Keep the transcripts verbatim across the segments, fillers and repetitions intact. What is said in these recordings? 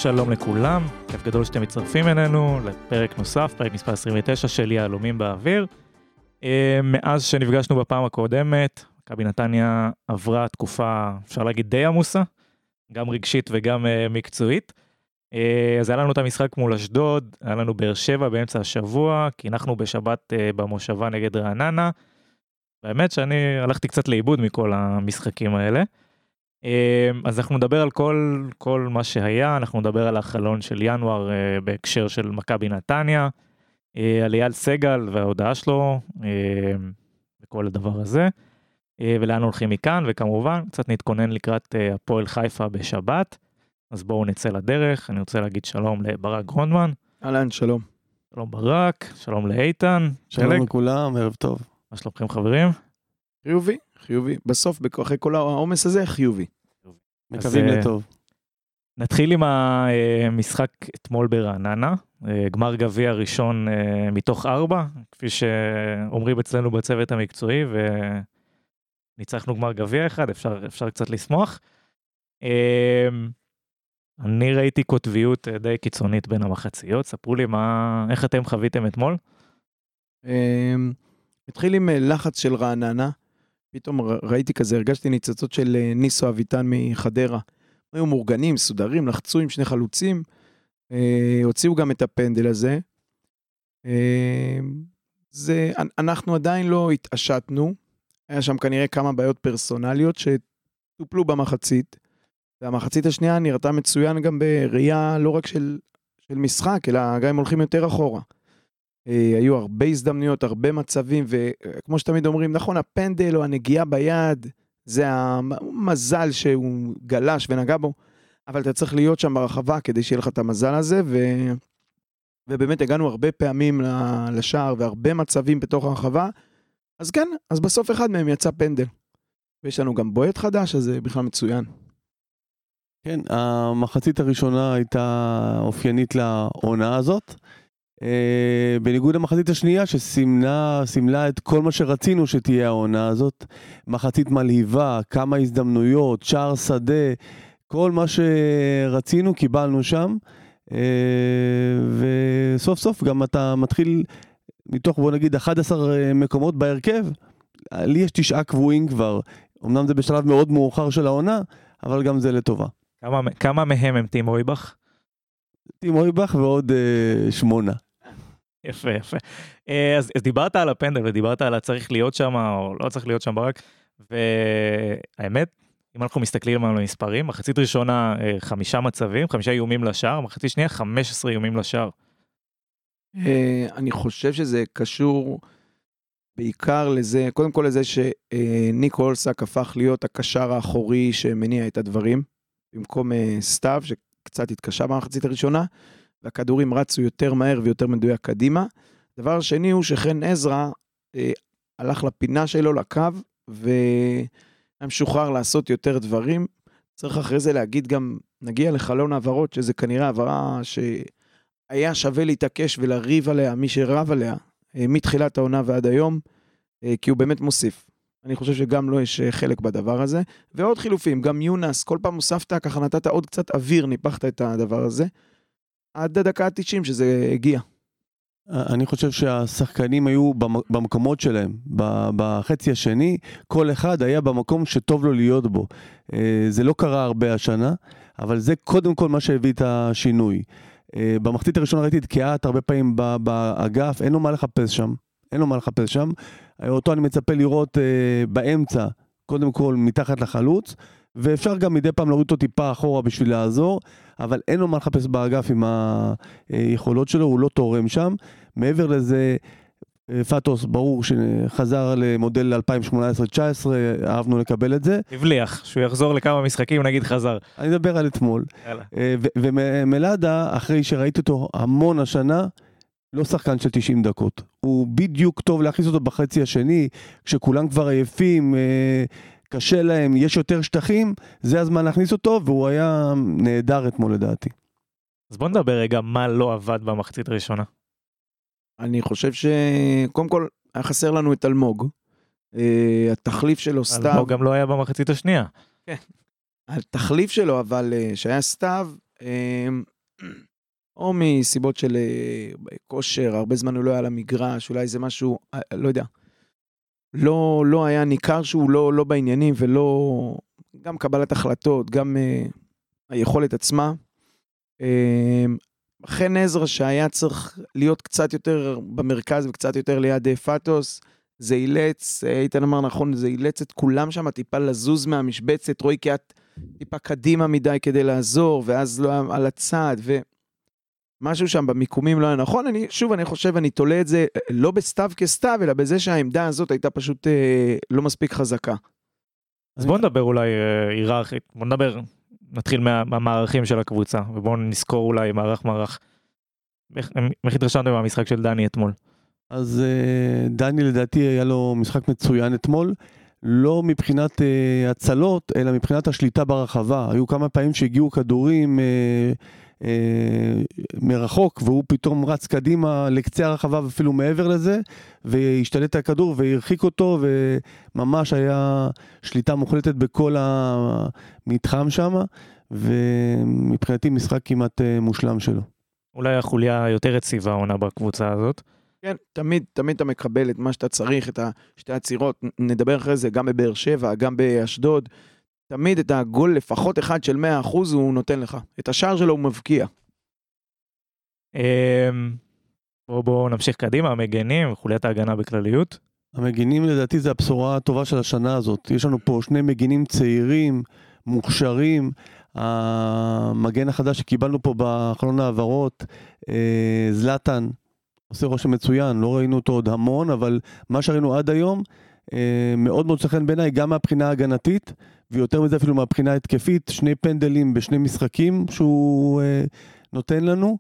שלום לכולם, כיף גדול שאתם מצטרפים אלינו לפרק נוסף, פרק מספר עשרים ותשע של יהלומים באוויר. מאז שנפגשנו בפעם הקודמת, מכבי נתניה עברה תקופה, אפשר להגיד די עמוסה, גם רגשית וגם מקצועית. אז היה לנו את המשחק מול אשדוד, היה לנו באר שבע באמצע השבוע, כי אנחנו בשבת במושבה נגד רעננה. באמת שאני הלכתי קצת לאיבוד מכל המשחקים האלה. אז אנחנו נדבר על כל, כל מה שהיה, אנחנו נדבר על החלון של ינואר בהקשר של מכבי נתניה, על אייל סגל וההודעה שלו, וכל הדבר הזה, ולאן הולכים מכאן, וכמובן קצת נתכונן לקראת הפועל חיפה בשבת. אז בואו נצא לדרך. אני רוצה להגיד שלום לברק גרונדמן. אהלן, שלום. שלום ברק, שלום לאיתן. שלום לכולם, ערב טוב. מה שלומכם חברים? חיובי, חיובי. בסוף, אחרי כל העומס הזה, חיובי. מקווים לטוב. נתחיל עם המשחק אתמול ברעננה, גמר גביע ראשון מתוך ארבע, כפי שאומרים אצלנו בצוות המקצועי, וניצחנו גמר גביע אחד, אפשר, אפשר קצת לשמוח. אני ראיתי כותביות די קיצונית בין המחציות, ספרו לי מה, איך אתם חוויתם אתמול? התחיל עם לחץ של רעננה, פתאום ראיתי כזה, הרגשתי ניצוצות של ניסו אביטן מחדרה, היו מאורגנים, סודרים, לחצו עם שני חלוצים, הוציאו גם את הפנדל הזה, זה, אנחנו עדיין לא התעשתנו, היה שם כנראה כמה בעיות פרסונליות שטופלו במחצית, והמחצית השנייה נראתה מצוין גם בראייה לא רק של, של משחק, אלא גם הם הולכים יותר אחורה. היו הרבה הזדמנויות, הרבה מצבים, וכמו שתמיד אומרים, נכון, הפנדל או הנגיעה ביד, זה המזל שהוא גלש ונגע בו, אבל אתה צריך להיות שם ברחבה כדי שיהיה לך את המזל הזה, ו... ובאמת הגענו הרבה פעמים לשער, והרבה מצבים בתוך הרחבה, אז כן, אז בסוף אחד מהם יצא פנדל. ויש לנו גם בועט חדש, אז זה בכלל מצוין. כן, המחצית הראשונה הייתה אופיינית לעונה הזאת, בניגוד למחצית השנייה שסימנה, סימלה את כל מה שרצינו שתהיה העונה הזאת, מחצית מלהיבה, כמה הזדמנויות, שער שדה, כל מה שרצינו קיבלנו שם, וסוף סוף גם אתה מתחיל מתוך בוא נגיד אחד עשר מקומות בהרכב, לי יש תשעה קבועים כבר, אמנם זה בשלב מאוד מאוחר של העונה, אבל גם זה לטובה. כמה, כמה מהם הם טימו איבך? טימו איבך ועוד uh, שמונה. יפה, יפה. אז, אז דיברת על הפנדל ודיברת על הצריך להיות שם או לא צריך להיות שם ברק, והאמת, אם אנחנו מסתכלים על המספרים, מחצית ראשונה חמישה מצבים, חמישה איומים לשער, מחצית שנייה חמש עשרה איומים לשער. אני חושב שזה קשור בעיקר לזה, קודם כל לזה שניק הולסק הפך להיות הקשר האחורי שמניע את הדברים, במקום סתיו שקצת התקשה במחצית הראשונה, והכדורים רצו יותר מהר ויותר מדויק קדימה. דבר שני הוא שחן עזרא אה, הלך לפינה שלו, לקו, והמשוחרר לעשות יותר דברים. צריך אחרי זה להגיד גם, נגיע לחלון העברות, שזה כנראה העברה שהיה שווה להתעקש ולריב עליה, מי שרב עליה, אה, מתחילת העונה ועד היום, אה, כי הוא באמת מוסיף. אני חושב שגם לא יש חלק בדבר הזה. ועוד חילופים, גם יונס, כל פעם הוספת, ככה נתת עוד קצת אוויר, ניפחת את הדבר הזה. עד הדקה ה-תשעים שזה הגיע. אני חושב שהשחקנים היו במקומות שלהם, בחצי השני, כל אחד היה במקום שטוב לו להיות בו. זה לא קרה הרבה השנה, אבל זה קודם כל מה שהביא את השינוי. במחצית הראשונה ראיתי את קיאט הרבה פעמים באגף, אין לו מה לחפש שם, אין לו מה לחפש שם. אותו אני מצפה לראות באמצע, קודם כל מתחת לחלוץ, ואפשר גם מדי פעם להוריד אותו טיפה אחורה בשביל לעזור, אבל אין לו מה לחפש באגף עם היכולות שלו, הוא לא תורם שם. מעבר לזה, פטוס ברור שחזר למודל אלפיים שמונה עשרה תשע עשרה, אהבנו לקבל את זה. הבליח, שהוא יחזור לכמה משחקים, נגיד חזר. אני מדבר על אתמול. ומלאדה, אחרי שראיתי אותו המון השנה, לא שחקן של תשעים דקות. הוא בדיוק טוב להכניס אותו בחצי השני, כשכולם כבר עייפים, קשה להם, יש יותר שטחים, זה הזמן להכניס אותו, והוא היה נהדר אתמול לדעתי. אז בוא נדבר רגע מה לא עבד במחצית הראשונה. אני חושב שקודם כל היה חסר לנו את אלמוג, התחליף שלו סתיו. אלמוג גם לא היה במחצית השנייה. כן. התחליף שלו, אבל שהיה סתיו, או מסיבות של כושר, הרבה זמן הוא לא היה למגרש, אולי זה משהו, לא יודע, לא, לא היה ניכר שהוא לא, לא בעניינים, ולא, גם קבלת החלטות, גם uh, היכולת עצמה. חן עזרא שהיה צריך להיות קצת יותר במרכז, וקצת יותר ליד פטוס, זה אילץ, איתן אמר נכון, זה אילץ את כולם שם, טיפה לזוז מהמשבצת, רואי קיאט טיפה קדימה מדי כדי לעזור, ואז לא היה על הצד, ומשהו שם במיקומים לא היה נכון. אני, שוב, אני חושב, אני תולה את זה, לא בסתיו כסתיו, אלא בזה שהעמדה הזאת הייתה פשוט אה, לא מספיק חזקה. אז בואו נדבר אולי אה, היררכית, בואו נדבר, נתחיל מה, מהמערכים של הקבוצה, ובואו נזכור אולי מערך מערך. איך התרשמתם מהמשחק של דני אתמול? אז דני לדעתי היה לו משחק מצוין אתמול, לא מבחינת uh, הצלות, אלא מבחינת השליטה ברחבה. היו כמה פעמים שהגיעו כדורים uh, uh, מרחוק, והוא פתאום רץ קדימה לקצה הרחבה ואפילו מעבר לזה, והשתלט הכדור והרחיק אותו, וממש היה שליטה מוחלטת בכל המתחם שם, ומבחינתי משחק כמעט uh, מושלם שלו. אולי החוליה יותר יציבה עונה בקבוצה הזאת. כן, תמיד, תמיד אתה מקבל את מה שאתה צריך, את שתי הצירות, נדבר אחרי זה גם בבאר שבע, גם באשדוד, תמיד את הגול לפחות אחד של מאה אחוז הוא נותן לך, את השער שלו הוא מבקיע. בואו בוא נמשיך קדימה, המגנים, חוליית ההגנה בכלליות. המגנים לדעתי זה הבשורה הטובה של השנה הזאת, יש לנו פה שני מגנים צעירים, מוכשרים, המגן החדש שקיבלנו פה בחלון העברות, זלטן, עושה רושם מצוין, לא ראינו אותו עוד המון, אבל מה שראינו עד היום, מאוד מאוד שחקן בעיניי, גם מהבחינה ההגנתית, ויותר מזה אפילו מהבחינה התקפית, שני פנדלים בשני משחקים שהוא נותן לנו,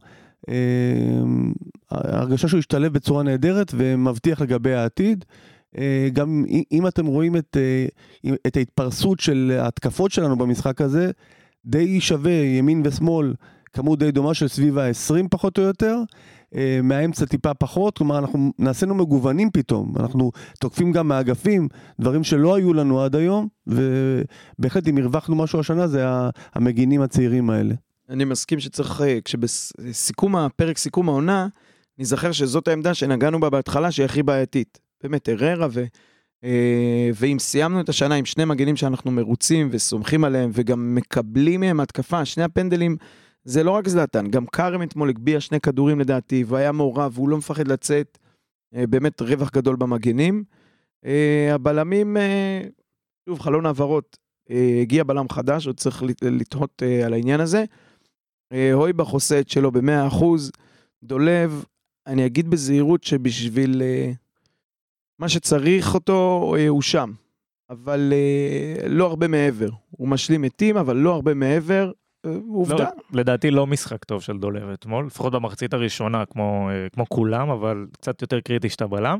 הרגשה שהוא ישתלב בצורה נהדרת, ומבטיח לגבי העתיד, גם אם אתם רואים את, את ההתפרסות של ההתקפות שלנו במשחק הזה, די שווה ימין ושמאל, כמות די דומה של סביב ה-עשרים פחות או יותר, מהאמצע טיפה פחות, כלומר אנחנו נעשינו מגוונים פתאום, אנחנו תוקפים גם מהאגפים, דברים שלא היו לנו עד היום, ובהחלט אם הרווחנו משהו השנה, זה המגינים הצעירים האלה. אני מסכים שצריך, כשבסיכום הפרק, סיכום העונה, נזכר שזאת העמדה שנגענו בה בהתחלה, שהיא הכי בעייתית. באמת, הררה, ו... ואם סיימנו את השנה עם שני מגנים שאנחנו מרוצים וסומכים עליהם, וגם מקבלים מהם התקפה, שני הפנדלים, זה לא רק זלטן, גם קארם אתמול הגביע שני כדורים לדעתי, והיה מעורב, והוא לא מפחד לצאת, באמת רווח גדול במגנים. הבלמים, שוב, חלון העברות, הגיע בלם חדש, עוד צריך לתהות על העניין הזה. הויבך עושה את שלו ב-מאה אחוז, דולב, אני אגיד בזהירות שבשביל מה שצריך אותו, הוא שם, אבל לא הרבה מעבר. הוא משלים מתים, אבל לא הרבה מעבר, עובדה. לדעתי לא משחק טוב של דולב אתמול, לפחות במחצית הראשונה, כמו, כמו כולם, אבל קצת יותר קריטי שאתה בלם.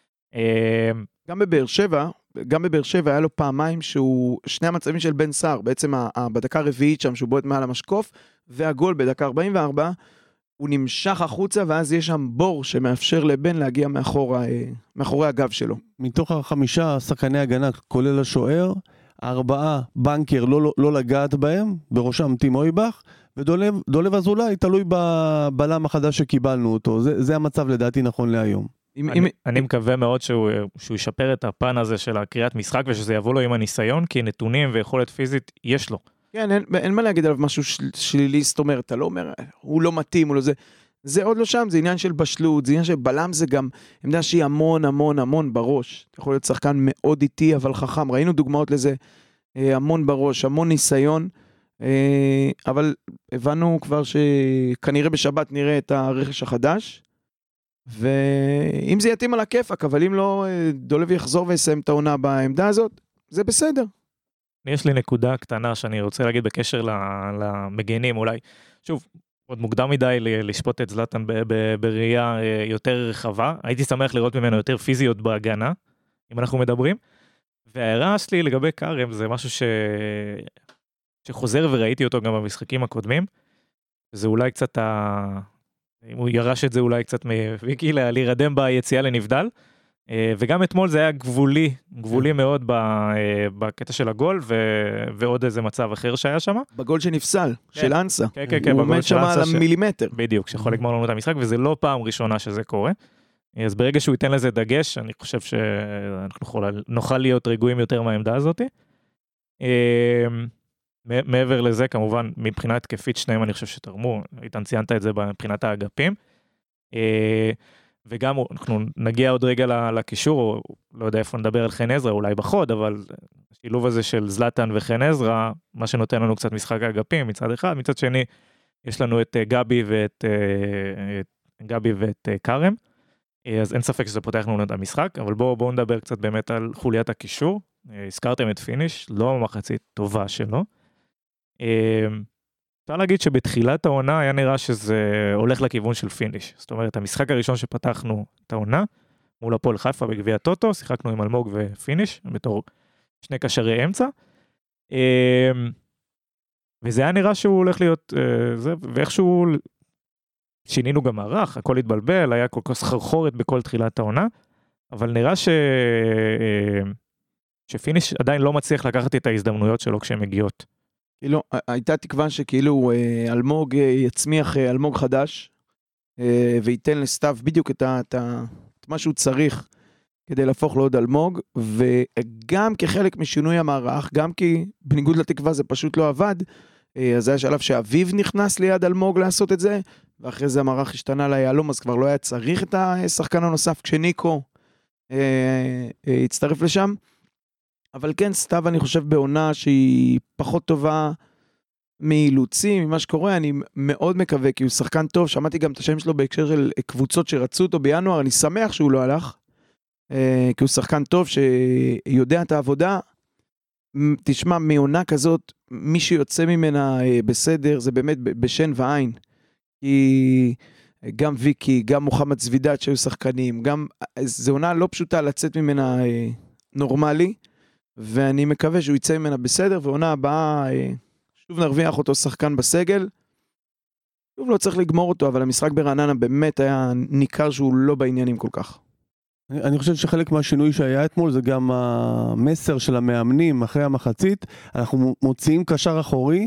גם בבאר שבע, גם בבאר שבע היה לו פעמיים שהוא, שני המצבים של בן סער, בעצם בדקה הרביעית שם, שהוא בועט מעל המשקוף, והגול בדקה ארבעים וארבע, הוא נמשך החוצה, ואז יש שם בור שמאפשר לבן להגיע מאחורה, מאחורי הגב שלו. מתוך החמישה שחקני הגנה, כולל השוער, ארבעה בנקר לא, לא, לא לגעת בהם, בראשם טים הויבך, ודולב אזולאי תלוי בבלם החדש שקיבלנו אותו. זה, זה המצב לדעתי נכון להיום. אני, אם... אני מקווה מאוד שהוא, שהוא ישפר את הפן הזה של הקריאת משחק, ושזה יבוא לו עם הניסיון, כי נתונים ויכולת פיזית יש לו. כן, אין, אין מה להגיד עליו משהו של, שלילי, זאת אומרת, אתה לא אומר, הוא לא מתאים, הוא לא זה, זה עוד לא שם, זה עניין של בשלות, זה עניין של בלם, זה גם עמדה שהיא המון המון המון בראש, יכול להיות שחקן מאוד איטי, אבל חכם, ראינו דוגמאות לזה, המון בראש, המון ניסיון, אבל הבנו כבר שכנראה בשבת נראה את הרכש החדש, ואם זה יתאים על הכיפק, אבל אם לא, דולב יחזור ויסיים את העונה בעמדה הזאת, זה בסדר. יש לי נקודה קטנה שאני רוצה להגיד בקשר למגנים, אולי, שוב, עוד מוקדם מדי לשפוט את זלטן בראייה יותר רחבה, הייתי שמח לראות ממנו יותר פיזיות בהגנה, אם אנחנו מדברים, וההערה שלי לגבי קארם זה משהו ש... שחוזר וראיתי אותו גם במשחקים הקודמים, זה אולי קצת, ה... אם הוא ירש את זה אולי קצת מוויקי, להירדם ביציאה לנבדל, וגם אתמול זה היה גבולי, גבולי מאוד בקטע של הגול, ועוד איזה מצב אחר שהיה שם. בגול שנפסל, של אנסה. כן, כן, כן. הוא עומד שם על המילימטר. בדיוק, שיכול לגמור לנו את המשחק, וזה לא פעם ראשונה שזה קורה. אז ברגע שהוא ייתן לזה דגש, אני חושב שאנחנו נוכל להיות רגועים יותר מהעמדה הזאת. מעבר לזה, כמובן, מבחינה התקפית שניהם אני חושב שתרמו, איתן ציינת את זה מבחינת האגפים. וגם אנחנו נגיע עוד רגע לקישור, או לא יודע איפה נדבר על חן עזרא, אולי בחוד, אבל השילוב הזה של זלטן וחן עזרא, מה שנותן לנו קצת משחק האגפים מצד אחד, מצד שני יש לנו את גבי ואת גבי ואת קרם, אז אין ספק שזה פותח לנו את המשחק, אבל בואו בואו נדבר קצת באמת על חוליית הקישור. הזכרתם את פיניש, לא מחצית טובה שלו. אפשר להגיד שבתחילת העונה היה נראה שזה הולך לכיוון של פיניש. זאת אומרת, המשחק הראשון שפתחנו את העונה, מול הפועל חיפה בגביע הטוטו, שיחקנו עם אלמוג ופיניש, בתור שני קשרי אמצע. וזה היה נראה שהוא הולך להיות, ואיכשהו שינינו גם מערך, הכל התבלבל, היה כל כך סחרחורת בכל תחילת העונה, אבל נראה ש... שפיניש עדיין לא מצליח לקחת את ההזדמנויות שלו כשהן מגיעות. כאילו, הייתה תקווה שכאילו אלמוג יצמיח אלמוג חדש, וייתן לסתיו בדיוק את, את, את מה שהוא צריך כדי להפוך לעוד אלמוג, וגם כחלק משינוי המערך, גם כי בניגוד לתקווה זה פשוט לא עבד, אז היה שלב שאביב נכנס ליד אלמוג לעשות את זה, ואחרי זה המערך השתנה ליהלום, אז כבר לא היה צריך את השחקן הנוסף, כשניקו הצטרף לשם. אבל כן, סתיו אני חושב בעונה שהיא פחות טובה מאילוצים, ממה שקורה, אני מאוד מקווה, כי הוא שחקן טוב, שמעתי גם את השם שלו בהקשר של קבוצות שרצו אותו בינואר, אני שמח שהוא לא הלך, כי הוא שחקן טוב שיודע את העבודה. תשמע, מעונה כזאת, מי שיוצא ממנה בסדר, זה באמת בשן ועין, כי גם ויקי, גם מוחמד צבידת שהיו שחקנים, גם, זו עונה לא פשוטה לצאת ממנה נורמלי, ואני מקווה שהוא יצא ממנה בסדר, ועונה הבאה, שוב נרוויח אותו שחקן בסגל, שוב לא צריך לגמור אותו, אבל המשחק ברעננה באמת היה ניכר שהוא לא בעניינים כל כך. אני חושב שחלק מהשינוי שהיה אתמול זה גם המסר של המאמנים אחרי המחצית, אנחנו מוציאים קשר אחורי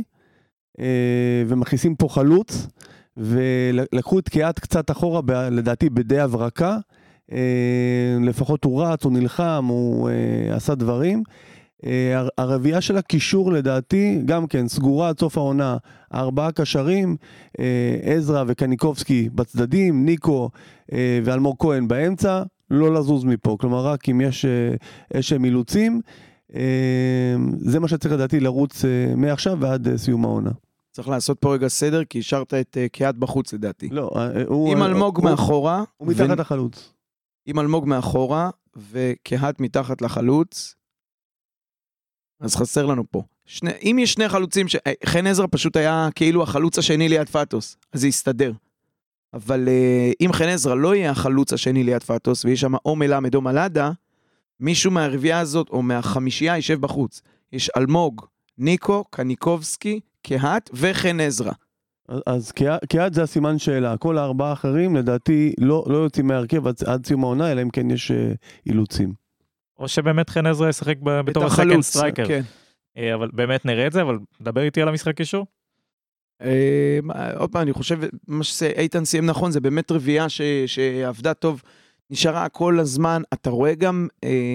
ומכניסים פה חלוץ, ולקחו את קיאת קצת אחורה לדעתי בדי הברקה, לפחות הוא רץ, הוא נלחם, הוא עשה דברים. הרביעה של הקישור לדעתי גם כן סגורה עד סוף העונה, ארבעה קשרים, עזרא וקניקובסקי בצדדים, ניקו ואלמוג כהן באמצע, לא לזוז מפה, כלומר רק אם יש איזשהם אילוצים, זה מה שצריך לדעתי לרוץ מעכשיו ועד סיום העונה. צריך לעשות פה רגע סדר, כי השארת את קיאת בחוץ לדעתי. לא, עם אלמוג מאחורה, הוא מתחת לחלוץ. עם אלמוג מאחורה וקיאת מתחת לחלוץ, אז חסר לנו פה. שני, אם יש שני חלוצים, ש... חן עזרא פשוט היה כאילו החלוץ השני ליד פאטוס, אז זה יסתדר. אבל אם חן עזרא לא יהיה החלוץ השני ליד פאטוס, ויש שם או מלמד או מלאדה, מישהו מהרביעה הזאת, או מהחמישייה, יישב בחוץ. יש אלמוג, ניקו, קניקובסקי, קיאת וחן עזרא. אז קיאת זה הסימן שאלה. כל הארבעה האחרים, לדעתי, לא, לא יוצאים מהרכב עד, עד סיום העונה, אלא אם כן יש אילוצים. או שבאמת חן עזרא ישחק בתור הסקנד סטרייקר. כן. אבל באמת נראה את זה, אבל דבר איתי על המשחק קישור. עוד פעם, אני חושב, מה שאיתן סיים נכון, זה באמת רביעה שעבדה טוב, נשארה כל הזמן, אתה רואה גם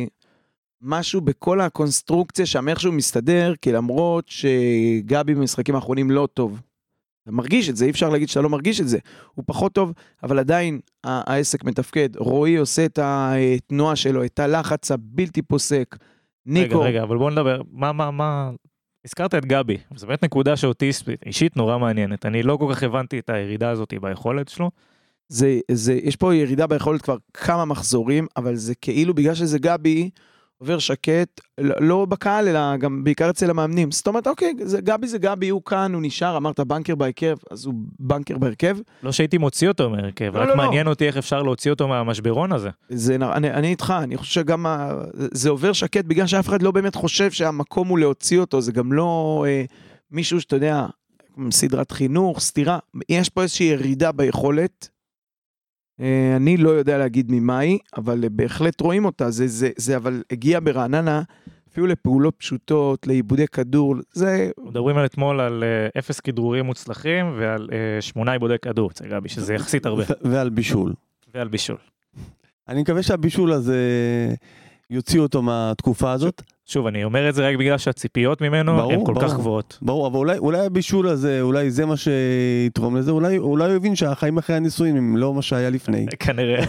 משהו בכל הקונסטרוקציה, שם איכשהו מסתדר, כי למרות שגבי במשחקים האחרונים לא טוב, אתה מרגיש את זה, אי אפשר להגיד שאתה לא מרגיש את זה, הוא פחות טוב, אבל עדיין העסק מתפקד, רועי עושה את התנועה שלו, את הלחץ הבלתי פוסק, ניקו. רגע, רגע, אבל בואו נדבר, מה, מה, מה, הזכרת את גבי, זו באמת נקודה שאותי אישית נורא מעניינת, אני לא כל כך הבנתי את הירידה הזאת ביכולת שלו. זה, זה, יש פה ירידה ביכולת כבר כמה מחזורים, אבל זה כאילו בגלל שזה גבי, עובר שקט, לא בקהל, אלא גם בעיקר אצל המאמנים. זאת אומרת, אוקיי, זה, גבי זה גבי, הוא כאן, הוא נשאר, אמרת בנקר בהרכב, אז הוא בנקר בהרכב. לא שהייתי מוציא אותו מהרכב, לא, רק לא, מעניין לא. אותי איך אפשר להוציא אותו מהמשברון הזה. זה, אני, אני איתך, אני חושב שגם, זה עובר שקט, בגלל שאף אחד לא באמת חושב שהמקום הוא להוציא אותו, זה גם לא אה, מישהו שאתה יודע, סדרת חינוך, סתירה, יש פה איזושהי ירידה ביכולת, אני לא יודע להגיד ממה היא, אבל בהחלט רואים אותה, זה, זה, זה אבל הגיע ברעננה, אפילו לפעולות פשוטות, לאיבודי כדור, זה... מדברים על אתמול על אפס כדרורים מוצלחים, ועל שמונה איבודי כדור, צגבי, שזה יחסית הרבה. ועל בישול. ועל בישול. אני מקווה שהבישול הזה יוציא אותו מהתקופה הזאת. שוב, אני אומר את זה רק בגלל שהציפיות ממנו הן כל כך גבוהות. ברור, אבל אולי, אולי הבישול הזה, אולי זה מה שיתרום לזה, אולי, אולי הוא הבין שהחיים אחרי הניסויים הם לא מה שהיה לפני. כנראה.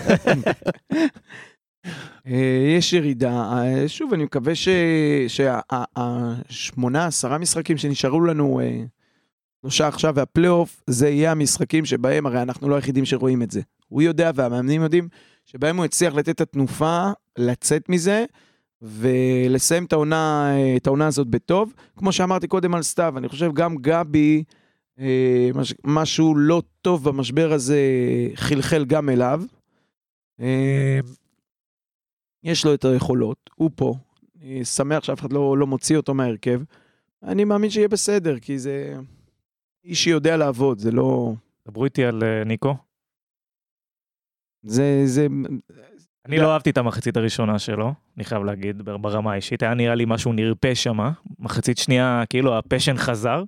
יש ירידה, שוב, אני מקווה שהשמונה, עשרה משחקים שנשארו לנו, נושא עכשיו והפלייאוף, זה יהיה המשחקים שבהם, הרי אנחנו לא היחידים שרואים את זה. הוא יודע והמאמנים יודעים שבהם הוא הצליח לתת את התנופה, לצאת מזה, ולסיים את העונה, את העונה הזאת בטוב. כמו שאמרתי קודם על סתיו, אני חושב גם גבי, משהו לא טוב במשבר הזה, חלחל גם אליו. יש לו את היכולות, הוא פה. אני שמח שאף אחד לא, לא מוציא אותו מהרכב. אני מאמין שיהיה בסדר, כי זה איש שיודע לעבוד, זה לא... דברו איתי על ניקו. זה, זה... אני לא אהבתי את המחצית הראשונה שלו, אני חייב להגיד, ברמה האישית. היה נראה לי משהו נרפה שמה. מחצית שנייה, כאילו הפשן חזר.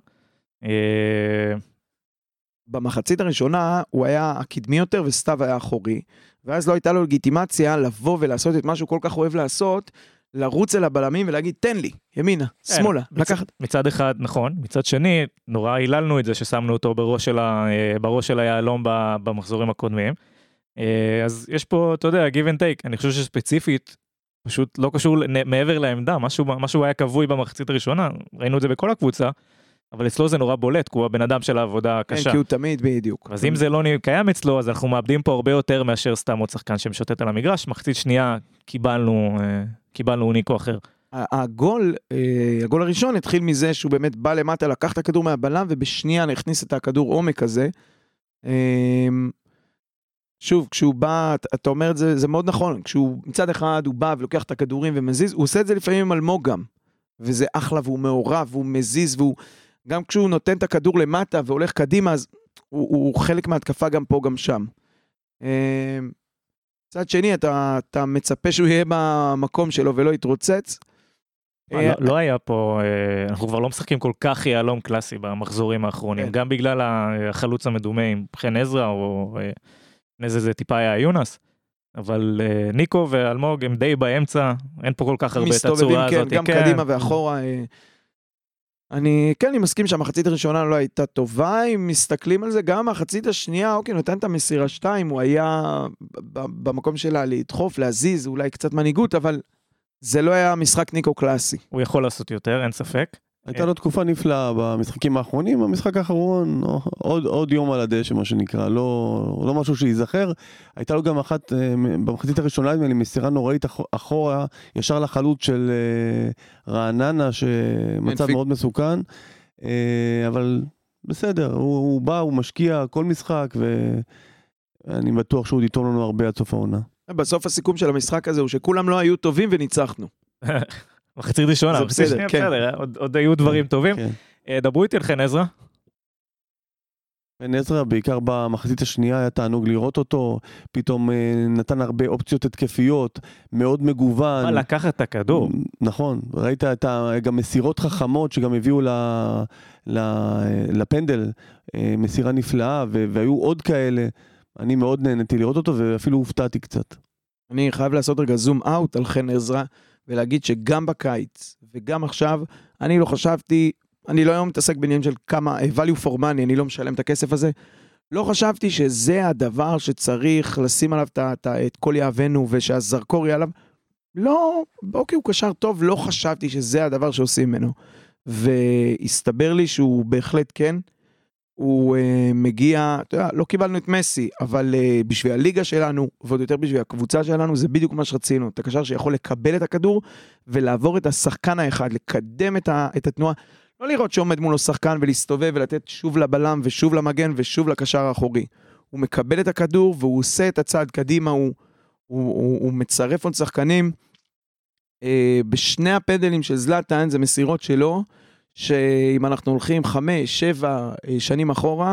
במחצית הראשונה הוא היה הקדמי יותר וסתיו היה אחורי, ואז לא הייתה לו לגיטימציה לבוא ולעשות את מה שהוא כל כך אוהב לעשות, לרוץ אל הבלמים ולהגיד תן לי, ימינה, שמאלה, לקחת. מצד אחד, נכון, מצד שני, נורא היללנו את זה ששמנו אותו בראש של, ה, בראש של היעלום במחזורים הקודמים. אז יש פה, אתה יודע, give and take, אני חושב שספציפית, פשוט לא קשור מעבר לעמדה, משהו, משהו היה קבוי במחצית הראשונה, ראינו את זה בכל הקבוצה, אבל אצלו זה נורא בולט, כי הוא הבן אדם של העבודה הקשה. כן, כי הוא תמיד בדיוק. אז אם זה לא קיים אצלו, אז אנחנו מאבדים פה הרבה יותר מאשר סתם עוד שחקן שמשוטט על המגרש. מחצית שנייה קיבלנו, קיבלנו ניקו אחר. הגול, הגול הראשון התחיל מזה שהוא באמת בא למטה, לקח את הכדור מהבלם, ובשנייה נכניס את הכדור עומק הזה. שוב, כשהוא בא, אתה אומר את זה, זה מאוד נכון, כשהוא מצד אחד הוא בא ולוקח את הכדורים ומזיז, הוא עושה את זה לפעמים עם אלמוג גם, וזה אחלה והוא מעורב, והוא מזיז, והוא, גם כשהוא נותן את הכדור למטה והולך קדימה, אז הוא, הוא חלק מהתקפה גם פה, גם שם. מצד שני, אתה, אתה מצפה שהוא יהיה במקום שלו ולא יתרוצץ. לא, לא היה פה, אנחנו כבר לא משחקים כל כך יעלום קלאסי במחזורים האחרונים, גם בגלל החלוץ המדומה עם חן עזרא, או איזה זה טיפה היה יונס, אבל ניקו ואלמוג הם די באמצע, אין פה כל כך הרבה את הצורה הזאת. כן, גם קדימה ואחורה. אני, כן, אני מסכים שהמחצית הראשונה לא הייתה טובה, אם מסתכלים על זה, גם המחצית השנייה, אוקיי, נותן את המסירה שתיים, הוא היה במקום שלה לדחוף, להזיז, אולי קצת מנהיגות, אבל זה לא היה משחק ניקו קלאסי. הוא יכול לעשות יותר, אין ספק. הייתה לו תקופה נפלאה במשחקים האחרונים, המשחק האחרון, עוד, עוד יום על הדשא, מה שנקרא, לא, לא משהו שיזכר. הייתה לו גם אחת, במחצית הראשונה, מסירה נוראית אחורה, ישר לחלוץ של רעננה, שמצב מאוד מסוכן, אבל בסדר, הוא, הוא בא, הוא משקיע כל משחק, ואני בטוח שהוא יתרום לנו הרבה עד סוף העונה. בסוף הסיכום של המשחק הזה הוא שכולם לא היו טובים וניצחנו. מחצית ראשונה, זה בסדר, כן. עוד, עוד היו דברים טובים. כן. דברו איתי על חן עזרא. חן עזרא, בעיקר במחצית השנייה, היה תענוג לראות אותו, פתאום נתן הרבה אופציות התקפיות, מאוד מגוון. מה, לקחת את הכדור? נכון, ראית את ה, גם מסירות חכמות שגם הביאו ל, ל, לפנדל, מסירה נפלאה, והיו עוד כאלה. אני מאוד נהניתי לראות אותו, ואפילו הופתעתי קצת. אני חייב לעשות רגע זום אאוט על חן עזרא, ולהגיד שגם בקיץ, וגם עכשיו, אני לא חשבתי, אני לא היום מתעסק בעניין של כמה, value for money, אני לא משלם את הכסף הזה, לא חשבתי שזה הדבר שצריך לשים עליו את, את, את כל יאבנו, ושהזרקור יהיה עליו, לא, אוקיי, הוא קשר טוב, לא חשבתי שזה הדבר שעושים ממנו, והסתבר לי שהוא בהחלט כן, הוא uh, מגיע, אתה יודע, לא קיבלנו את מסי, אבל uh, בשביל הליגה שלנו, ועוד יותר בשביל הקבוצה שלנו, זה בדיוק מה שרצינו, את הקשר שיכול לקבל את הכדור, ולעבור את השחקן האחד, לקדם את, ה, את התנועה, לא לראות שעומד מולו שחקן, ולהסתובב ולתת שוב לבלם, ושוב למגן, ושוב לקשר האחורי. הוא מקבל את הכדור, והוא עושה את הצעד קדימה, הוא, הוא, הוא, הוא מצרף עוד שחקנים, uh, בשני הפנדלים של זלאטן, זה מסירות שלו, שאם אנחנו הולכים חמש, שבע שנים אחורה,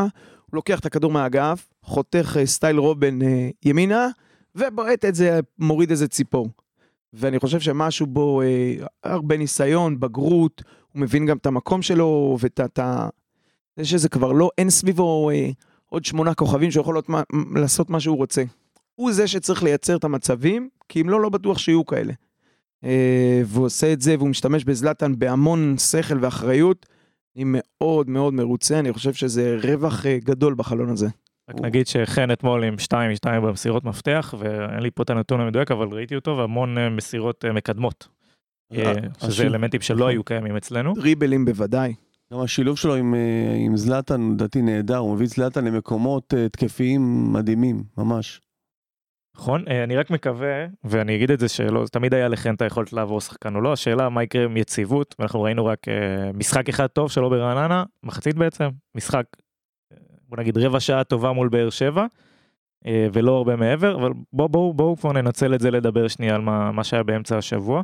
הוא לוקח את הכדור מהאגף, חותך סטייל רובן ימינה, ובועט את זה, מוריד איזה ציפור. ואני חושב שמשהו בו, הרבה ניסיון, בגרות, הוא מבין גם את המקום שלו, ואת ה... זה שזה כבר לא, אין סביבו עוד שמונה כוכבים שיכולות לעשות מה שהוא רוצה. הוא זה שצריך לייצר את המצבים, כי אם לא, לא בטוח שיהיו כאלה. והוא עושה את זה, והוא משתמש בזלטן בהמון שכל ואחריות, אני מאוד מאוד מרוצה, אני חושב שזה רווח גדול בחלון הזה. רק נגיד שחן אתמול עם שתיים משתיים במסירות מפתח, ואין לי פה את הנתון המדויק, אבל ראיתי אותו, והמון מסירות מקדמות, שזה אלמנטים שלא היו קיימים אצלנו. דריבלים בוודאי. גם השילוב שלו עם, עם זלטן, דעתי נהדר, הוא מביא זלטן למקומות תקפיים מדהימים, ממש. נכון, אני רק מקווה, ואני אגיד את זה שלא, תמיד היה לכן את היכולת לעבור שחקן או לא, השאלה מה יקרה עם יציבות, ואנחנו ראינו רק משחק אחד טוב שלו ברעננה, מחצית בעצם, משחק, בוא נגיד רבע שעה טובה מול באר שבע, ולא הרבה מעבר, אבל בואו בואו בואו כבר ננצל את זה לדבר שנייה על מה, מה שהיה באמצע השבוע.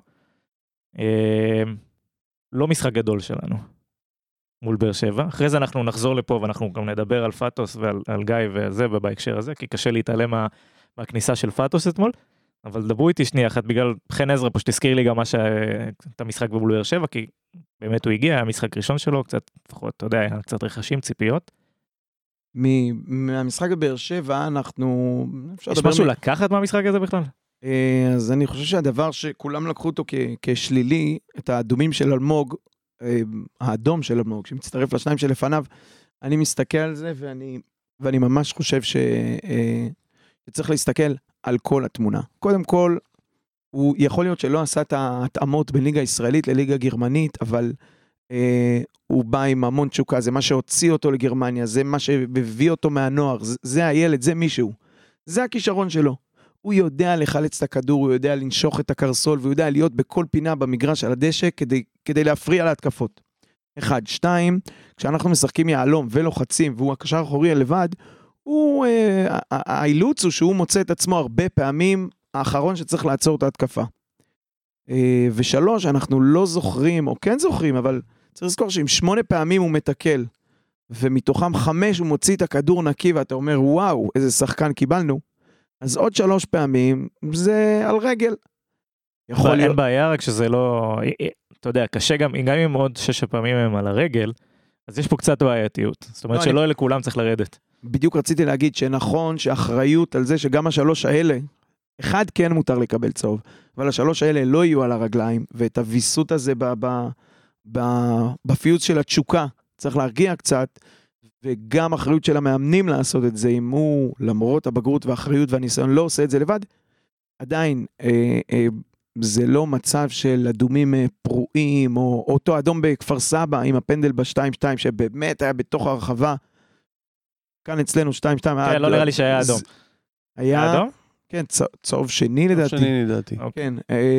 לא משחק גדול שלנו. מול באר שבע, אחרי זה אנחנו נחזור לפה ואנחנו גם נדבר על פאטוס ועל על גיא וזה בהקשר הזה, כי קשה להתעלם מה, מהכניסה של פאטוס אתמול, אבל דברו איתי שנייה אחת, בגלל חן עזרא פה שתזכיר לי גם מה ש... את המשחק מול באר שבע, כי באמת הוא הגיע, היה המשחק ראשון שלו, קצת, לפחות, אתה יודע, היה קצת רכשים, ציפיות. מהמשחק בבאר שבע אנחנו... יש משהו מ... לקחת מהמשחק הזה בכלל? אז אני חושב שהדבר שכולם לקחו אותו כ... כשלילי, את האדומים של אלמוג, האדום של אלמוג, שמצטרף לשניים שלפניו, אני מסתכל על זה, ואני, ואני ממש חושב ש, שצריך להסתכל על כל התמונה. קודם כל, הוא יכול להיות שלא עשה את ההתאמות בין ליגה ישראלית לליגה גרמנית, אבל אה, הוא בא עם המון תשוקה, זה מה שהוציא אותו לגרמניה, זה מה שהביא אותו מהנוער, זה, זה הילד, זה מישהו. זה הכישרון שלו. הוא יודע לחלץ את הכדור, הוא יודע לנשוך את הקרסול, והוא יודע להיות בכל פינה במגרש על הדשא, כדי, כדי להפריע להתקפות. אחד, שתיים, כשאנחנו משחקים יעלום ולוחצים, והוא הקשר האחורי לבד, הוא, אה, האילוץ הוא שהוא מוצא את עצמו הרבה פעמים, האחרון שצריך לעצור את ההתקפה. אה, ושלוש, אנחנו לא זוכרים, או כן זוכרים, אבל צריך לזכור שאם שמונה פעמים הוא מתקל, ומתוכם חמש הוא מוציא את הכדור נקי, ואתה אומר, וואו, איזה שחקן קיבלנו, אז עוד שלוש פעמים, זה על רגל. יכול להיות... אין בעיה, רק שזה לא... אתה יודע, קשה גם, גם אם עוד שש פעמים הם על הרגל, אז יש פה קצת בעייתיות. זאת אומרת לא, שלא אני... לכולם צריך לרדת. בדיוק רציתי להגיד שנכון, שאחריות על זה שגם השלוש האלה, אחד כן מותר לקבל צהוב, אבל השלוש האלה לא יהיו על הרגליים, ואת הוויסות הזה ב, ב, ב, בפיוץ של התשוקה, צריך להרגיע קצת, וגם אחריות של המאמנים לעשות את זה, אם הוא, למרות הבגרות והאחריות והניסיון, לא עושה את זה לבד, עדיין, אה, אה, זה לא מצב של אדומים פרועים, או אותו אדום בכפר סבא, עם הפנדל ב-שתיים שתיים, שבאמת היה בתוך הרחבה, כאן אצלנו שתיים שתיים. כן, לא נראה לי שהיה אדום. היה אדום? כן, צהוב שני לדעתי. צהוב שני לדעתי. כן,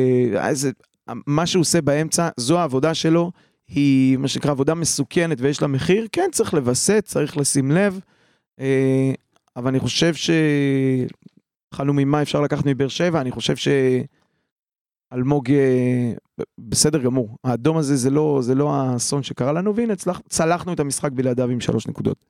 אז מה שהוא עושה באמצע, זו העבודה שלו, היא מה שנקרא עבודה מסוכנת ויש לה מחיר, כן צריך לבסט, צריך לשים לב, אבל אני חושב שחלו ממה אפשר לקחת מבאר שבע, אני חושב שאלמוג בסדר גמור, האדום הזה זה לא, זה לא האסון שקרה לנו, והנה צלחנו את המשחק בלעדיו עם שלוש נקודות.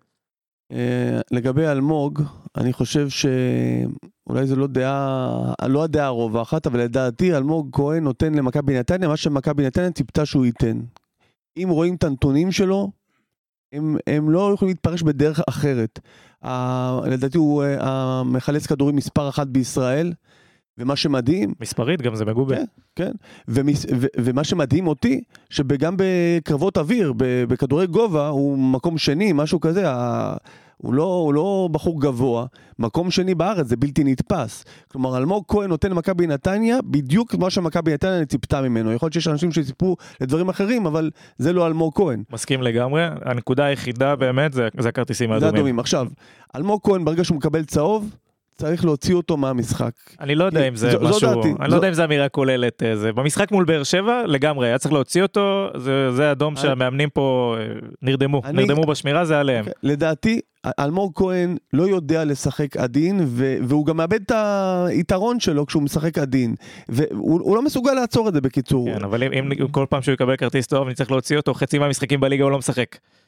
לגבי אלמוג, אני חושב שאולי זו לא דעה, לא הדעה הרווחת, אבל לדעתי אלמוג כהן נותן למכבי נתניה, מה שמכבי נתניה ציפתה שהוא ייתן. אם רואים את הנתונים שלו, הם, הם לא יכולים להתפרש בדרך אחרת. ה, לדעתי הוא המחלץ כדורים מספר אחת בישראל, ומה שמדהים... מספרית, גם זה מגובה. כן, כן. ומס, ו, ומה שמדהים אותי, שגם בקרבות אוויר, בכדורי גובה, הוא מקום שני, משהו כזה, ה, הוא, לא, הוא לא בחור גבוה, מקום שני בארץ, זה בלתי נתפס. כלומר, אלמוג כהן נותן למכבי נתניה, בדיוק מה שמכבי נתניה ציפתה ממנו. יכול להיות שיש אנשים שציפו לדברים אחרים, אבל זה לא אלמוג כהן. מסכים לגמרי, הנקודה היחידה באמת זה, זה הכרטיסים האדומים. זה אדומים. עכשיו, אלמוג כהן ברגע שהוא מקבל צהוב, צריך להוציא אותו מהמשחק. אני לא יודע אם זה משהו, אני לא יודע אם זה אמירה כוללת, במשחק מול באר שבע לגמרי, היה צריך להוציא אותו, זה אדום שהמאמנים פה נרדמו, נרדמו בשמירה, זה עליהם. לדעתי, אלמוג כהן לא יודע לשחק עדין, והוא גם מאבד את היתרון שלו כשהוא משחק עדין, והוא לא מסוגל לעצור את זה בקיצור. כן, אבל אם כל פעם שהוא יקבל כרטיס טוב, אני צריך להוציא אותו, חצי מהמשחקים בליגה הוא לא משחק.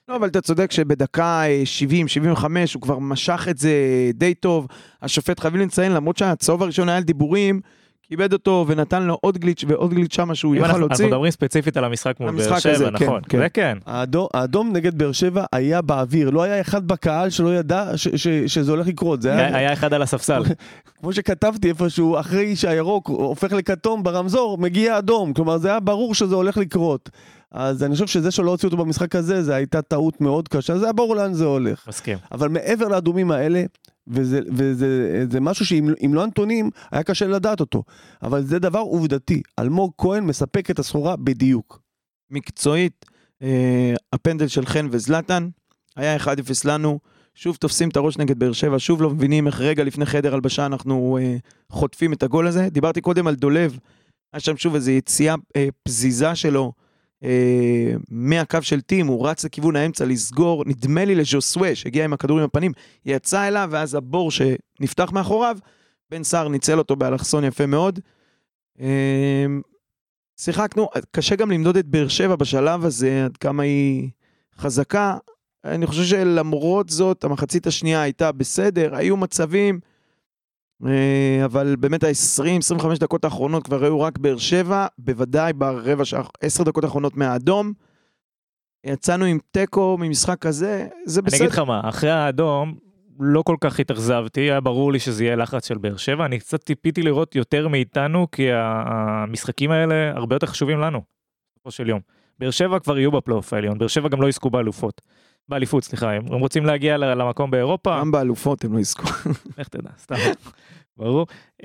לא, אבל אתה צודק שבדקה שבעים שבעים וחמש הוא כבר משך את זה די טוב. השופט חייבים לציין, למרות שהצהוב הראשון היה על דיבורים, כיבד אותו ונתן לו עוד גליץ' ועוד גליץ' שמה שהוא יכל להוציא. אנחנו מדברים ספציפית על המשחק מול באר שבע, נכון. זה כן. האדום נגד באר שבע היה באוויר, לא היה אחד בקהל שלא ידע שזה הולך לקרות. היה אחד על הספסל. כמו שכתבתי איפשהו, אחרי שהירוק הופך לכתום ברמזור, מגיע אדום. כלומר, זה היה ברור שזה הולך לקרות. אז אני חושב שזה שלא הוציא אותו במשחק הזה, זה הייתה טעות מאוד קשה. זה היה ברור לאן זה הולך. מסכים. אבל מעבר לאדומים האלה, וזה, וזה, זה משהו שאם לא הנתונים, היה קשה לדעת אותו. אבל זה דבר עובדתי. אלמוג כהן מספק את הסחורה בדיוק. מקצועית, אה, הפנדל של חן וזלטן, היה אחד אפס לנו, שוב תופסים את הראש נגד באר שבע, שוב לא מבינים איך רגע לפני חדר הלבשה אנחנו אה, חוטפים את הגול הזה. דיברתי קודם על דולב, היה שם שוב איזו יציאה אה, פזיזה שלו, Uh, מהקו של טים, הוא רץ לכיוון האמצע לסגור, נדמה לי לז'וסווה שהגיע עם הכדור עם הפנים, יצא אליו ואז הבור שנפתח מאחוריו, בן סער ניצל אותו באלכסון יפה מאוד. uh, שיחקנו, קשה גם למדוד את באר שבע בשלב הזה, עד כמה היא חזקה. אני חושב שלמרות זאת המחצית השנייה הייתה בסדר, היו מצבים, אבל באמת ה-עשרים עשרים וחמש דקות האחרונות כבר ראו רק באר שבע, בוודאי ברבע שעה, עשר דקות האחרונות מהאדום, יצאנו עם טקו ממשחק כזה, זה בסדר. אני אגיד לך מה, אחרי האדום לא כל כך התאכזבתי, היה ברור לי שזה יהיה לחץ של באר שבע, אני קצת טיפיתי לראות יותר מאיתנו, כי המשחקים האלה הרבה יותר חשובים לנו, בסופו של יום. באר שבע כבר יהיו בפלייאוף העליון, באר שבע גם לא יזכו באלופות. באליפות, סליחה, הם רוצים להגיע למקום באירופה. גם באלופות הם לא יזכו. איך תדע, סתם. ברור.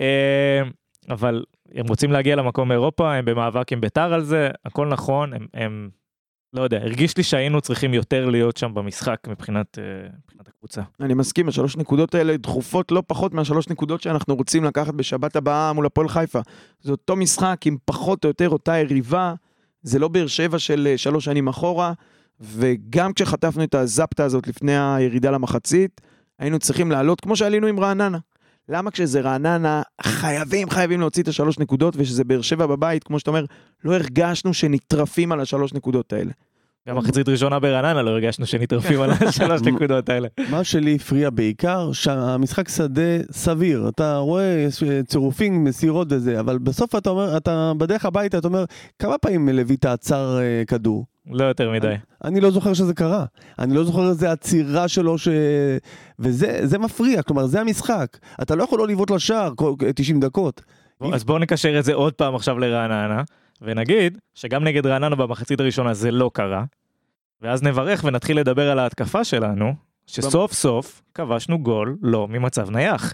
אבל הם רוצים להגיע למקום באירופה, הם במאבק עם ביתר על זה, הכל נכון, הם, הם לא יודע, הרגיש לי שהיינו צריכים יותר להיות שם במשחק מבחינת, מבחינת הקבוצה. אני מסכים, השלוש נקודות האלה דחופות לא פחות מהשלוש נקודות שאנחנו רוצים לקחת בשבת הבאה מול הפועל חיפה. זה אותו משחק עם פחות או יותר אותה יריבה, זה לא באר שבע של שלוש שנים אחורה, וגם כשחטפנו את הזפטה הזאת לפני הירידה למחצית, היינו צריכים לעלות כמו שעלינו עם רעננה. למה כשזה רעננה חייבים חייבים להוציא את השלוש נקודות, ושזה באר שבע בבית, כמו שאתה אומר, לא הרגשנו שנטרפים על השלוש נקודות האלה. גם מחצית ראשונה ברעננה לא הרגשנו שנטרפים על השלוש נקודות האלה. מה שלי הפריע בעיקר, שהמשחק שדה סביר, אתה רואה צירופים, מסירות וזה, אבל בסוף אתה אומר, אתה בדרך הביתה, אתה אומר, כמה פעמים לויט עצר כדור? לא יותר מדי. אני, אני לא זוכר שזה קרה. אני לא זוכר איזה עצירה שלו ש... וזה זה מפריע, כלומר, זה המשחק. אתה לא יכול לא לבעוט לשער תשעים דקות. אז בואו נקשר את זה עוד פעם עכשיו לרעננה, ונגיד שגם נגד רעננה במחצית הראשונה זה לא קרה, ואז נברך ונתחיל לדבר על ההתקפה שלנו, שסוף סוף כבשנו גול לא ממצב נייח.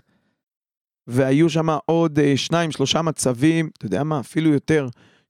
והיו שם עוד שניים, שלושה מצבים, אתה יודע מה, אפילו יותר,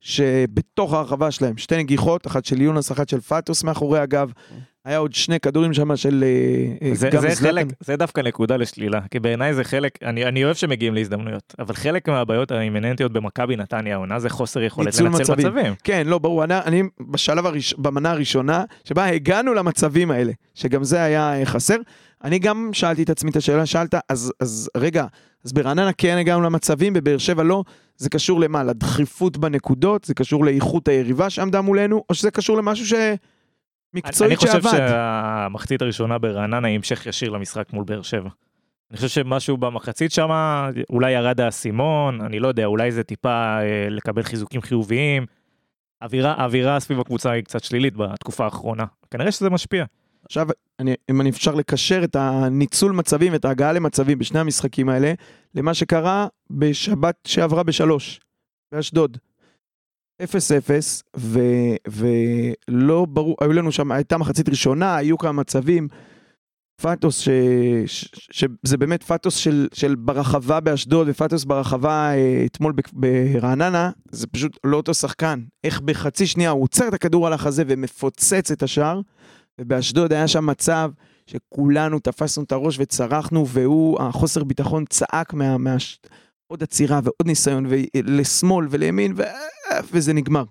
שבתוך הרחבה שלהם, שתי נגיחות, אחת של יונס, אחת של פאטוס מאחורי הגב, היה עוד שני כדורים שם של זה, זה, חלק, זה דווקא נקודה לשלילה, כי בעיניי זה חלק, אני, אני אוהב שמגיעים להזדמנויות, אבל חלק מהבעיות האימננטיות במכבי נתניה העונה, זה חוסר יכולת לנצל מצבים. מצבים. כן, לא, ברור, אני, אני בשלב הראש, במנה הראשונה, שבה הגענו למצבים האלה, שגם זה היה חסר, אני גם שאלתי את עצמי את השאלה, שאלת, אז, אז רגע, אז ברעננה כן הגענו למצבים, בבאר שבע לא, זה קשור למה? לדחיפות בנקודות, זה קשור לאיכות היריבה שעמדה מולנו, או שזה קשור למשהו ש... מקצועית שעבד. אני חושב שהמחצית הראשונה ברעננה היא המשך ישיר למשחק מול באר שבע. אני חושב שמשהו במחצית שם, אולי ירד האסימון, אני לא יודע, אולי זה טיפה לקבל חיזוקים חיוביים. האווירה, האווירה סביב הקבוצה היא קצת שלילית בתקופה האחרונה. כנראה שזה משפיע. עכשיו, אני, אם אני אפשר לקשר את הניצול מצבים, את ההגעה למצבים בשני המשחקים האלה, למה שקרה בשבת שעברה בשלוש, באשדוד. אפס אפס, ו, ולא ברור, היו לנו שם, הייתה מחצית ראשונה, היו כמה מצבים, פאטוס, ש, ש, שזה באמת פאטוס של, של ברחבה באשדוד, ופאטוס ברחבה אתמול ברעננה, זה פשוט לא אותו שחקן, איך בחצי שנייה הוא עוצר את הכדור על החזה, ומפוצץ את השער, ובאשדוד היה שם מצב, שכולנו תפסנו את הראש וצרחנו, והוא, החוסר ביטחון צעק מה... מה עוד עצירה ועוד ניסיון, ולשמאל ולימין, ו... וזה נגמר.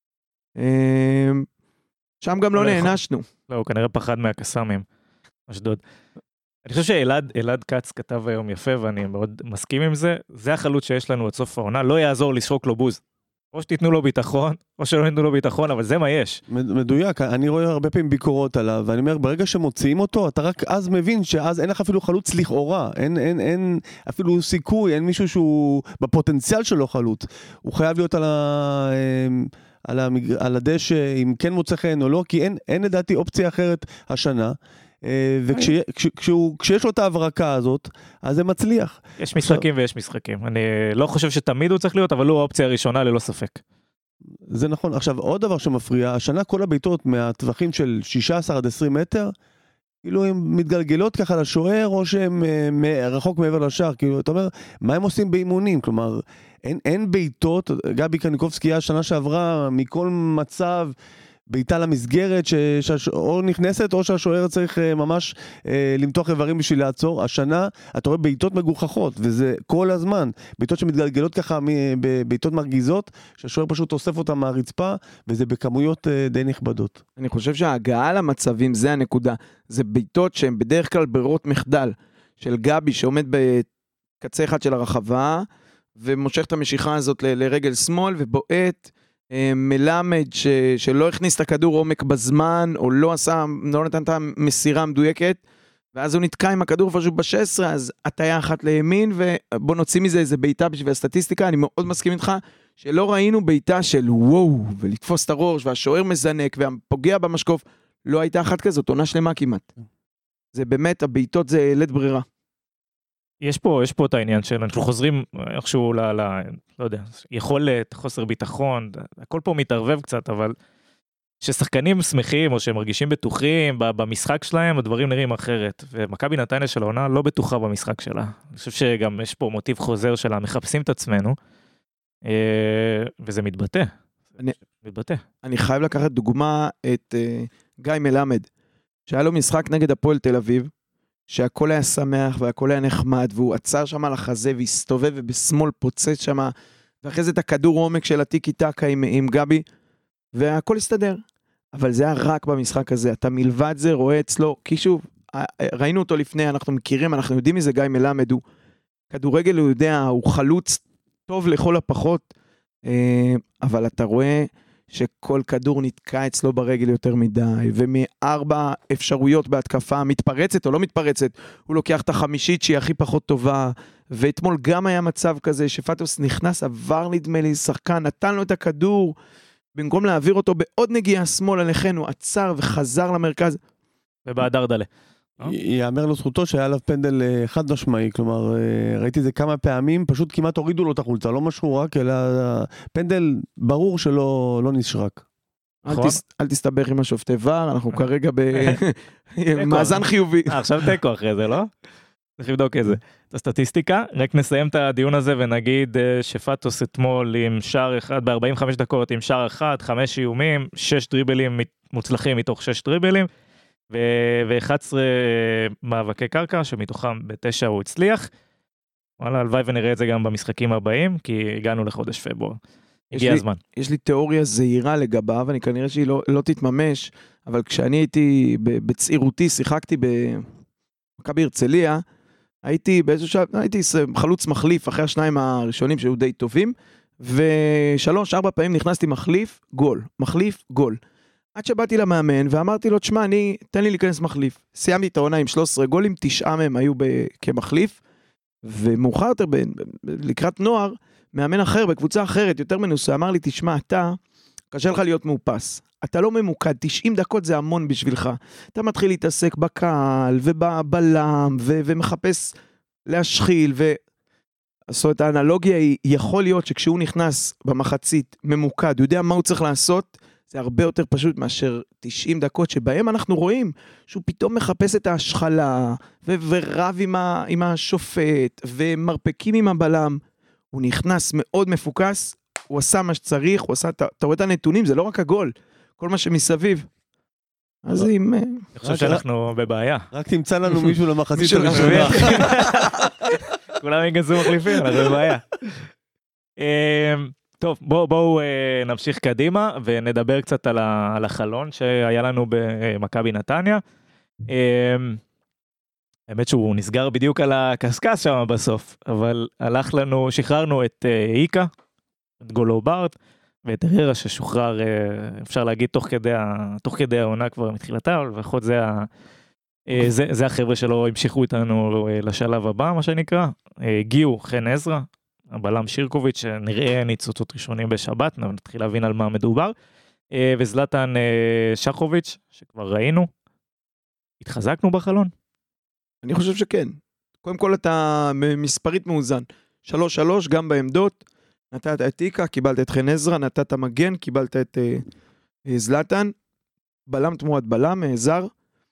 שם גם לא נענשנו. לא, הוא כנראה פחד מהקסמים, אשדוד. אני חושב שאלעד, אלעד קץ כתב היום יפה, ואני מאוד מסכים עם זה, זה החלוץ שיש לנו עד סוף העונה, לא יעזור לשרוק לו בוז. או שתיתנו לו ביטחון, או שלא ניתנו לו ביטחון, אבל זה מה יש. מדויק, אני רואה הרבה פעמים ביקורות עליו, ואני אומר, ברגע שמוציאים אותו, אתה רק אז מבין שאז אין לך אפילו חלוץ לכאורה, אין, אין, אין אפילו סיכוי, אין מישהו שהוא בפוטנציאל שלו חלוץ. הוא חייב להיות על, ה, על, המג, על הדשא, אם כן מוצא חן או לא, כי אין, אין לדעתי אופציה אחרת השנה. וכשיש לו את ההברקה הזאת, אז זה מצליח. יש משחקים ויש משחקים. אני לא חושב שתמיד הוא צריך להיות, אבל הוא האופציה הראשונה ללא ספק. זה נכון. עכשיו, עוד דבר שמפריע, השנה כל הביתות מהטווחים של שישה עשר עד עשרים מטר, כאילו הן מתגלגלות ככה לשוער, או שהן רחוק מעבר לשער. כאילו, אתה אומר, מה הם עושים באימונים? כלומר, אין, אין ביתות, גבי קניקובסקי השנה שעברה, מכל מצב, ביתה למסגרת שאו נכנסת או שהשוער צריך ממש למתוח איברים בשביל לעצור. השנה אתה רואה ביתות מגוחכות, וזה כל הזמן ביתות שמתגלגלות ככה, ביתות מרגיזות שהשוער פשוט אוסף אותה מהרצפה, וזה בכמויות די נכבדות. אני חושב שההגעה למצבים זה הנקודה, זה ביתות שהן בדרך כלל ברירות מחדל של גבי שעומד בקצה אחד של הרחבה ומושך את המשיכה הזאת ל- לרגל שמאל ובועט, מלמד ש, שלא הכניס את הכדור עומק בזמן, או לא עשה, לא נתן את המסירה המדויקת, ואז הוא נתקע עם הכדור פשוט ב-שש עשרה, אז הטיה אחת לימין, ובוא נוציא מזה איזה ביתה בשביל הסטטיסטיקה. אני מאוד מסכים איתך, שלא ראינו ביתה של וואו, ולתפוס את הראש, והשוער מזנק, והפוגע במשקוף, לא הייתה אחת כזאת, עונה שלמה כמעט. זה באמת, הביתות זה לית ברירה. יש פה, יש פה את העניין שלנו, אנחנו חוזרים איכשהו ל, ל, לא יודע, יכולת, חוסר ביטחון, הכל פה מתערבב קצת, אבל ששחקנים שמחים או שהם מרגישים בטוחים במשחק שלהם, הדברים נראים אחרת, ומכבי נתניה של העונה לא בטוחה במשחק שלה. אני חושב שגם יש פה מוטיב חוזר שלה, מחפשים את עצמנו, וזה מתבטא. אני, מתבטא. אני חייב לקחת דוגמה את uh, גיא מלמד, שהיה לו משחק נגד הפועל תל אביב, שהכל היה שמח והכל היה נחמד, והוא עצר שם על החזה והסתובב ובשמאל פוצץ שם, ואחרי זה את הכדור עומק של הטיקי טקה עם, עם גבי, והכל הסתדר. אבל זה היה רק במשחק הזה, אתה מלבד זה רואה אצלו, כי שוב, ראינו אותו לפני, אנחנו מכירים, אנחנו יודעים מזה גיא מלמד, הוא כדורגל, הוא יודע, הוא חלוץ טוב לכל הפחות, אבל אתה רואה שכל כדור נתקע אצלו ברגל יותר מדי, ומארבע אפשרויות בהתקפה, מתפרצת או לא מתפרצת, הוא לוקח את החמישית שהיא הכי פחות טובה, ואתמול גם היה מצב כזה, שפטוס נכנס, עבר נדמה לי שחקן, נתן לו את הכדור, במקום להעביר אותו בעוד נגיעה שמאל עליכן, הוא עצר וחזר למרכז. ובאדר דלה. יאמר לו זכותו שהיה עליו פנדל חד משמעי, כלומר ראיתי זה כמה פעמים, פשוט כמעט הורידו לו את החולצה, לא משהו רק, אלא פנדל ברור שלא לא נשרק. אל תסתבך עם השופטי ור, אנחנו כרגע במאזן חיובי. עכשיו תיקו אחרי זה, לא? צריך לבדוק איזה. את הסטטיסטיקה, רק נסיים את הדיון הזה ונגיד שפטוס אתמול עם שער אחד, ב-ארבעים וחמש דקות עם שער אחד, חמש איומים, שש דריבלים מוצלחים מתוך שש דריבלים, ו-אחד עשר מאבקי קרקע, שמתוכם בתשע הוא הצליח. וואלה, הלוואי ונראה את זה גם במשחקים הבאים, כי הגענו לחודש פברואר. הגיע הזמן. יש לי תיאוריה זהירה לגביו, אני כנראה שהיא לא, לא תתממש, אבל כשאני הייתי בצעירותי, שיחקתי במכבי הרצליה, הייתי באיזשהו שעה, הייתי חלוץ מחליף, אחרי השניים הראשונים שהיו די טובים, ושלוש, ארבע פעמים נכנסתי מחליף, גול. מחליף, גול. עד שבאתי למאמן ואמרתי לו, תשמע, אני, תן לי להיכנס מחליף. סיימתי את העונה עם שלושה עשר גולים, תשעה מהם היו ב- כמחליף, ומאוחר יותר, ב- ב- לקראת נוער, מאמן אחר, בקבוצה אחרת, יותר מנוסה, אמר לי, תשמע, אתה, קשה לך להיות מאופס. אתה לא ממוקד, תשעים דקות זה המון בשבילך. אתה מתחיל להתעסק בקהל, ובבלם, ו- ומחפש להשחיל, ו... זאת אומרת, האנלוגיה היא, יכול להיות שכשהוא נכנס במחצית ממוקד, הוא יודע מה הוא צריך לעשות, זה הרבה יותר פשוט מאשר תשעים דקות שבהם אנחנו רואים שהוא פתאום מחפש את ההשחלה ו- ורב עם, ה- עם השופט ומרפקים עם הבלם. הוא נכנס מאוד מפוקס, הוא עשה מה שצריך, הוא עשה, אתה, אתה רואה את הנתונים, זה לא רק הגול, כל מה שמסביב. אז אם... אני חושב שאנחנו בבעיה. רק תמצא לנו מישהו למחצית הראשונה. כולם יגזו מחליפים, אנחנו בבעיה. טוב, בואו בוא, נמשיך קדימה ונדבר קצת על, ה, על החלון שהיה לנו במכבי נתניה. האמת שהוא נסגר בדיוק על הקסקס שם בסוף, אבל הלך לנו, שחררנו את איקה, את גולו בארט, ואת הררה ששוחרר, אפשר להגיד, תוך כדי, תוך כדי העונה כבר מתחילתה, אבל לפחות זה, זה, זה החבר'ה שלו המשיכו איתנו לשלב הבא, מה שנקרא. הגיעו חן עזרא, הבלם שירקוביץ', שנראה ניצוצות ראשונים בשבת, נתחיל להבין על מה מדובר, וזלטן שחוביץ', שכבר ראינו, התחזקנו בחלון. אני חושב שכן. קודם כל אתה מספרית מאוזן. שלוש שלוש, גם בעמדות, נתת את איקה, קיבלת את חן עזרא, נתת מגן, קיבלת את uh, זלטן, בלם תמורת בלם, uh, זר.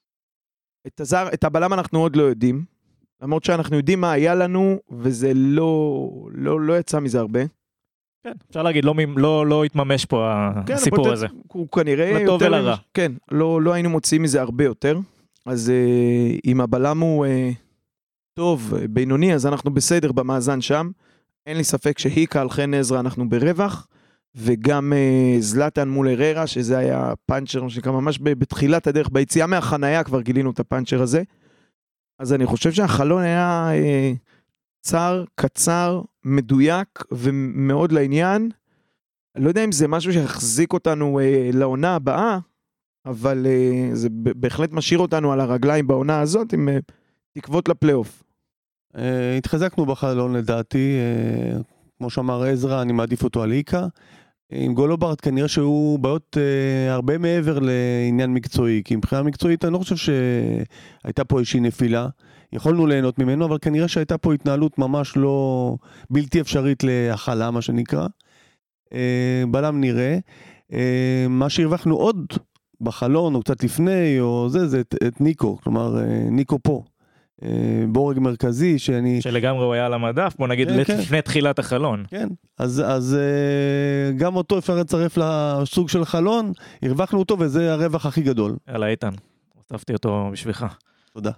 את הזר, את הבלם אנחנו עוד לא יודעים, למרות שאנחנו יודעים מה היה לנו, וזה לא, לא, לא יצא מזה הרבה. כן, אפשר להגיד, לא, לא, לא התממש פה כן, הסיפור הפוטנצ... הזה. הוא כנראה לטוב יותר... ולרע. כן, לא, לא היינו מוצאים מזה הרבה יותר. אז uh, אם הבלם הוא uh, טוב, בינוני, אז אנחנו בסדר במאזן שם. אין לי ספק שהיקה על חן עזרא אנחנו ברווח, וגם uh, זלטן מול הררה, שזה היה פאנצ'ר, שכמה ממש בתחילת הדרך, ביציאה מהחנייה כבר גילינו את הפאנצ'ר הזה. אז אני חושב שהחלון היה uh, צר, קצר, מדויק, ומאוד לעניין. אני לא יודע אם זה משהו שיחזיק אותנו uh, לעונה הבאה, אבל uh, זה בהחלט משאיר אותנו על הרגליים בעונה הזאת, עם uh, תקוות לפלייאוף. Uh, התחזקנו בחלון לדעתי, uh, כמו שאמר עזרא, אני מעדיף אותו על איקה. עם גולוברט כנראה שהוא בעיות uh, הרבה מעבר לעניין מקצועי, כי מבחינה מקצועית אני לא חושב שהייתה פה איזושהי נפילה, יכולנו ליהנות ממנו, אבל כנראה שהייתה פה התנהלות ממש לא בלתי אפשרית להכלה, מה שנקרא. Uh, בלם נראה. Uh, מה שהרווחנו עוד בחלון, או קצת לפני, או זה, זה את, את ניקו, כלומר, uh, ניקו פה. בורג מרכזי שאני... שלגמרי הוא היה על המדף, בוא נגיד כן, לפני כן. תחילת החלון. כן, אז, אז גם אותו אפשר לצרף לסוג של חלון, הרווחנו אותו וזה הרווח הכי גדול. יאללה איתן, הוספתי אותו בשבילך. תודה.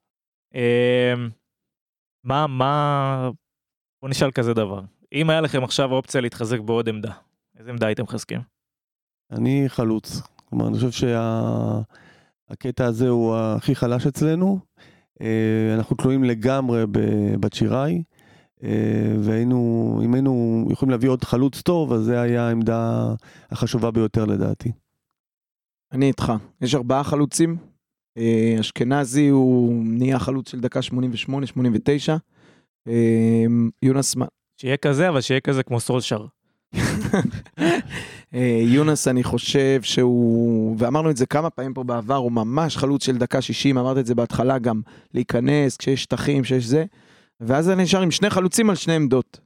מה, מה... בוא נשאל כזה דבר. אם היה לכם עכשיו אופציה להתחזק בעוד עמדה, איזה עמדה הייתם חזקים? אני חלוץ. כלומר, אני חושב שהקטע הזה הוא הכי חלש אצלנו. אנחנו תלויים לגמרי בצ'יראי, והיינו, אם היינו יכולים להביא עוד חלוץ טוב, אז זה היה העמדה החשובה ביותר לדעתי. אני איתך. יש ארבעה חלוצים. אשכנזי הוא נהיה חלוץ של דקה שמונים ושמונה שמונים ותשע. יונס... שיהיה כזה, אבל שיהיה כזה כמו סולשר. יונס אני חושב שהוא, ואמרנו את זה כמה פעמים פה בעבר, הוא ממש חלוץ של דקה שישים, אמרת את זה בהתחלה גם, להיכנס כשיש שטחים, שיש זה, ואז אני נשאר עם שני חלוצים על שני עמדות,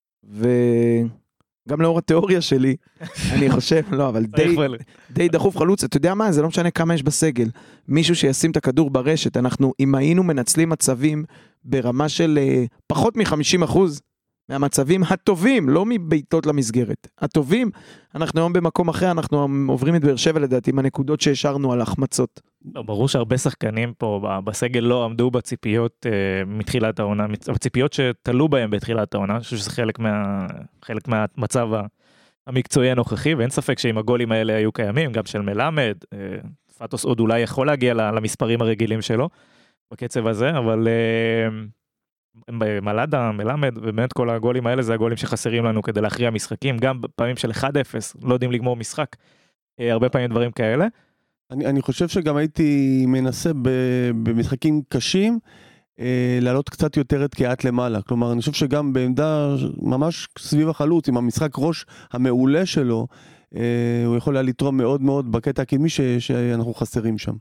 וגם לאור התיאוריה שלי, אני חושב, לא, אבל די, די דחוף חלוץ, אתה יודע מה, זה לא משנה כמה יש בסגל, מישהו שישים את הכדור ברשת, אנחנו, אם היינו מנצלים מצבים ברמה של פחות מ-חמישים אחוז, מהמצבים הטובים, לא מביתות למסגרת. הטובים, אנחנו היום במקום אחר, אנחנו עוברים את באר שבע לדעתי, עם הנקודות שהשארנו על החמצות. לא, ברור שהרבה שחקנים פה בסגל לא עמדו בציפיות אה, מתחילת העונה, בציפיות שתלו בהם בתחילת העונה, אני חושב שזה חלק, מה, חלק מהמצב המקצועי הנוכחי, ואין ספק שאם הגולים האלה היו קיימים, גם של מלמד, אה, פטוס עוד אולי יכול להגיע למספרים הרגילים שלו, בקצב הזה, אבל... אה, מלאדה, מלמד, ובאמת כל הגולים האלה זה הגולים שחסרים לנו כדי להכריע משחקים, גם פעמים של אחד אפס, לא יודעים לגמור משחק, הרבה פעמים דברים כאלה. אני, אני חושב שגם הייתי מנסה במשחקים קשים, לעלות קצת יותר את קהת למעלה, כלומר אני חושב שגם בעמדה ממש סביב החלוץ, עם המשחק ראש המעולה שלו, הוא יכול היה לתרום מאוד מאוד בקטע הקדמי שאנחנו חסרים שם.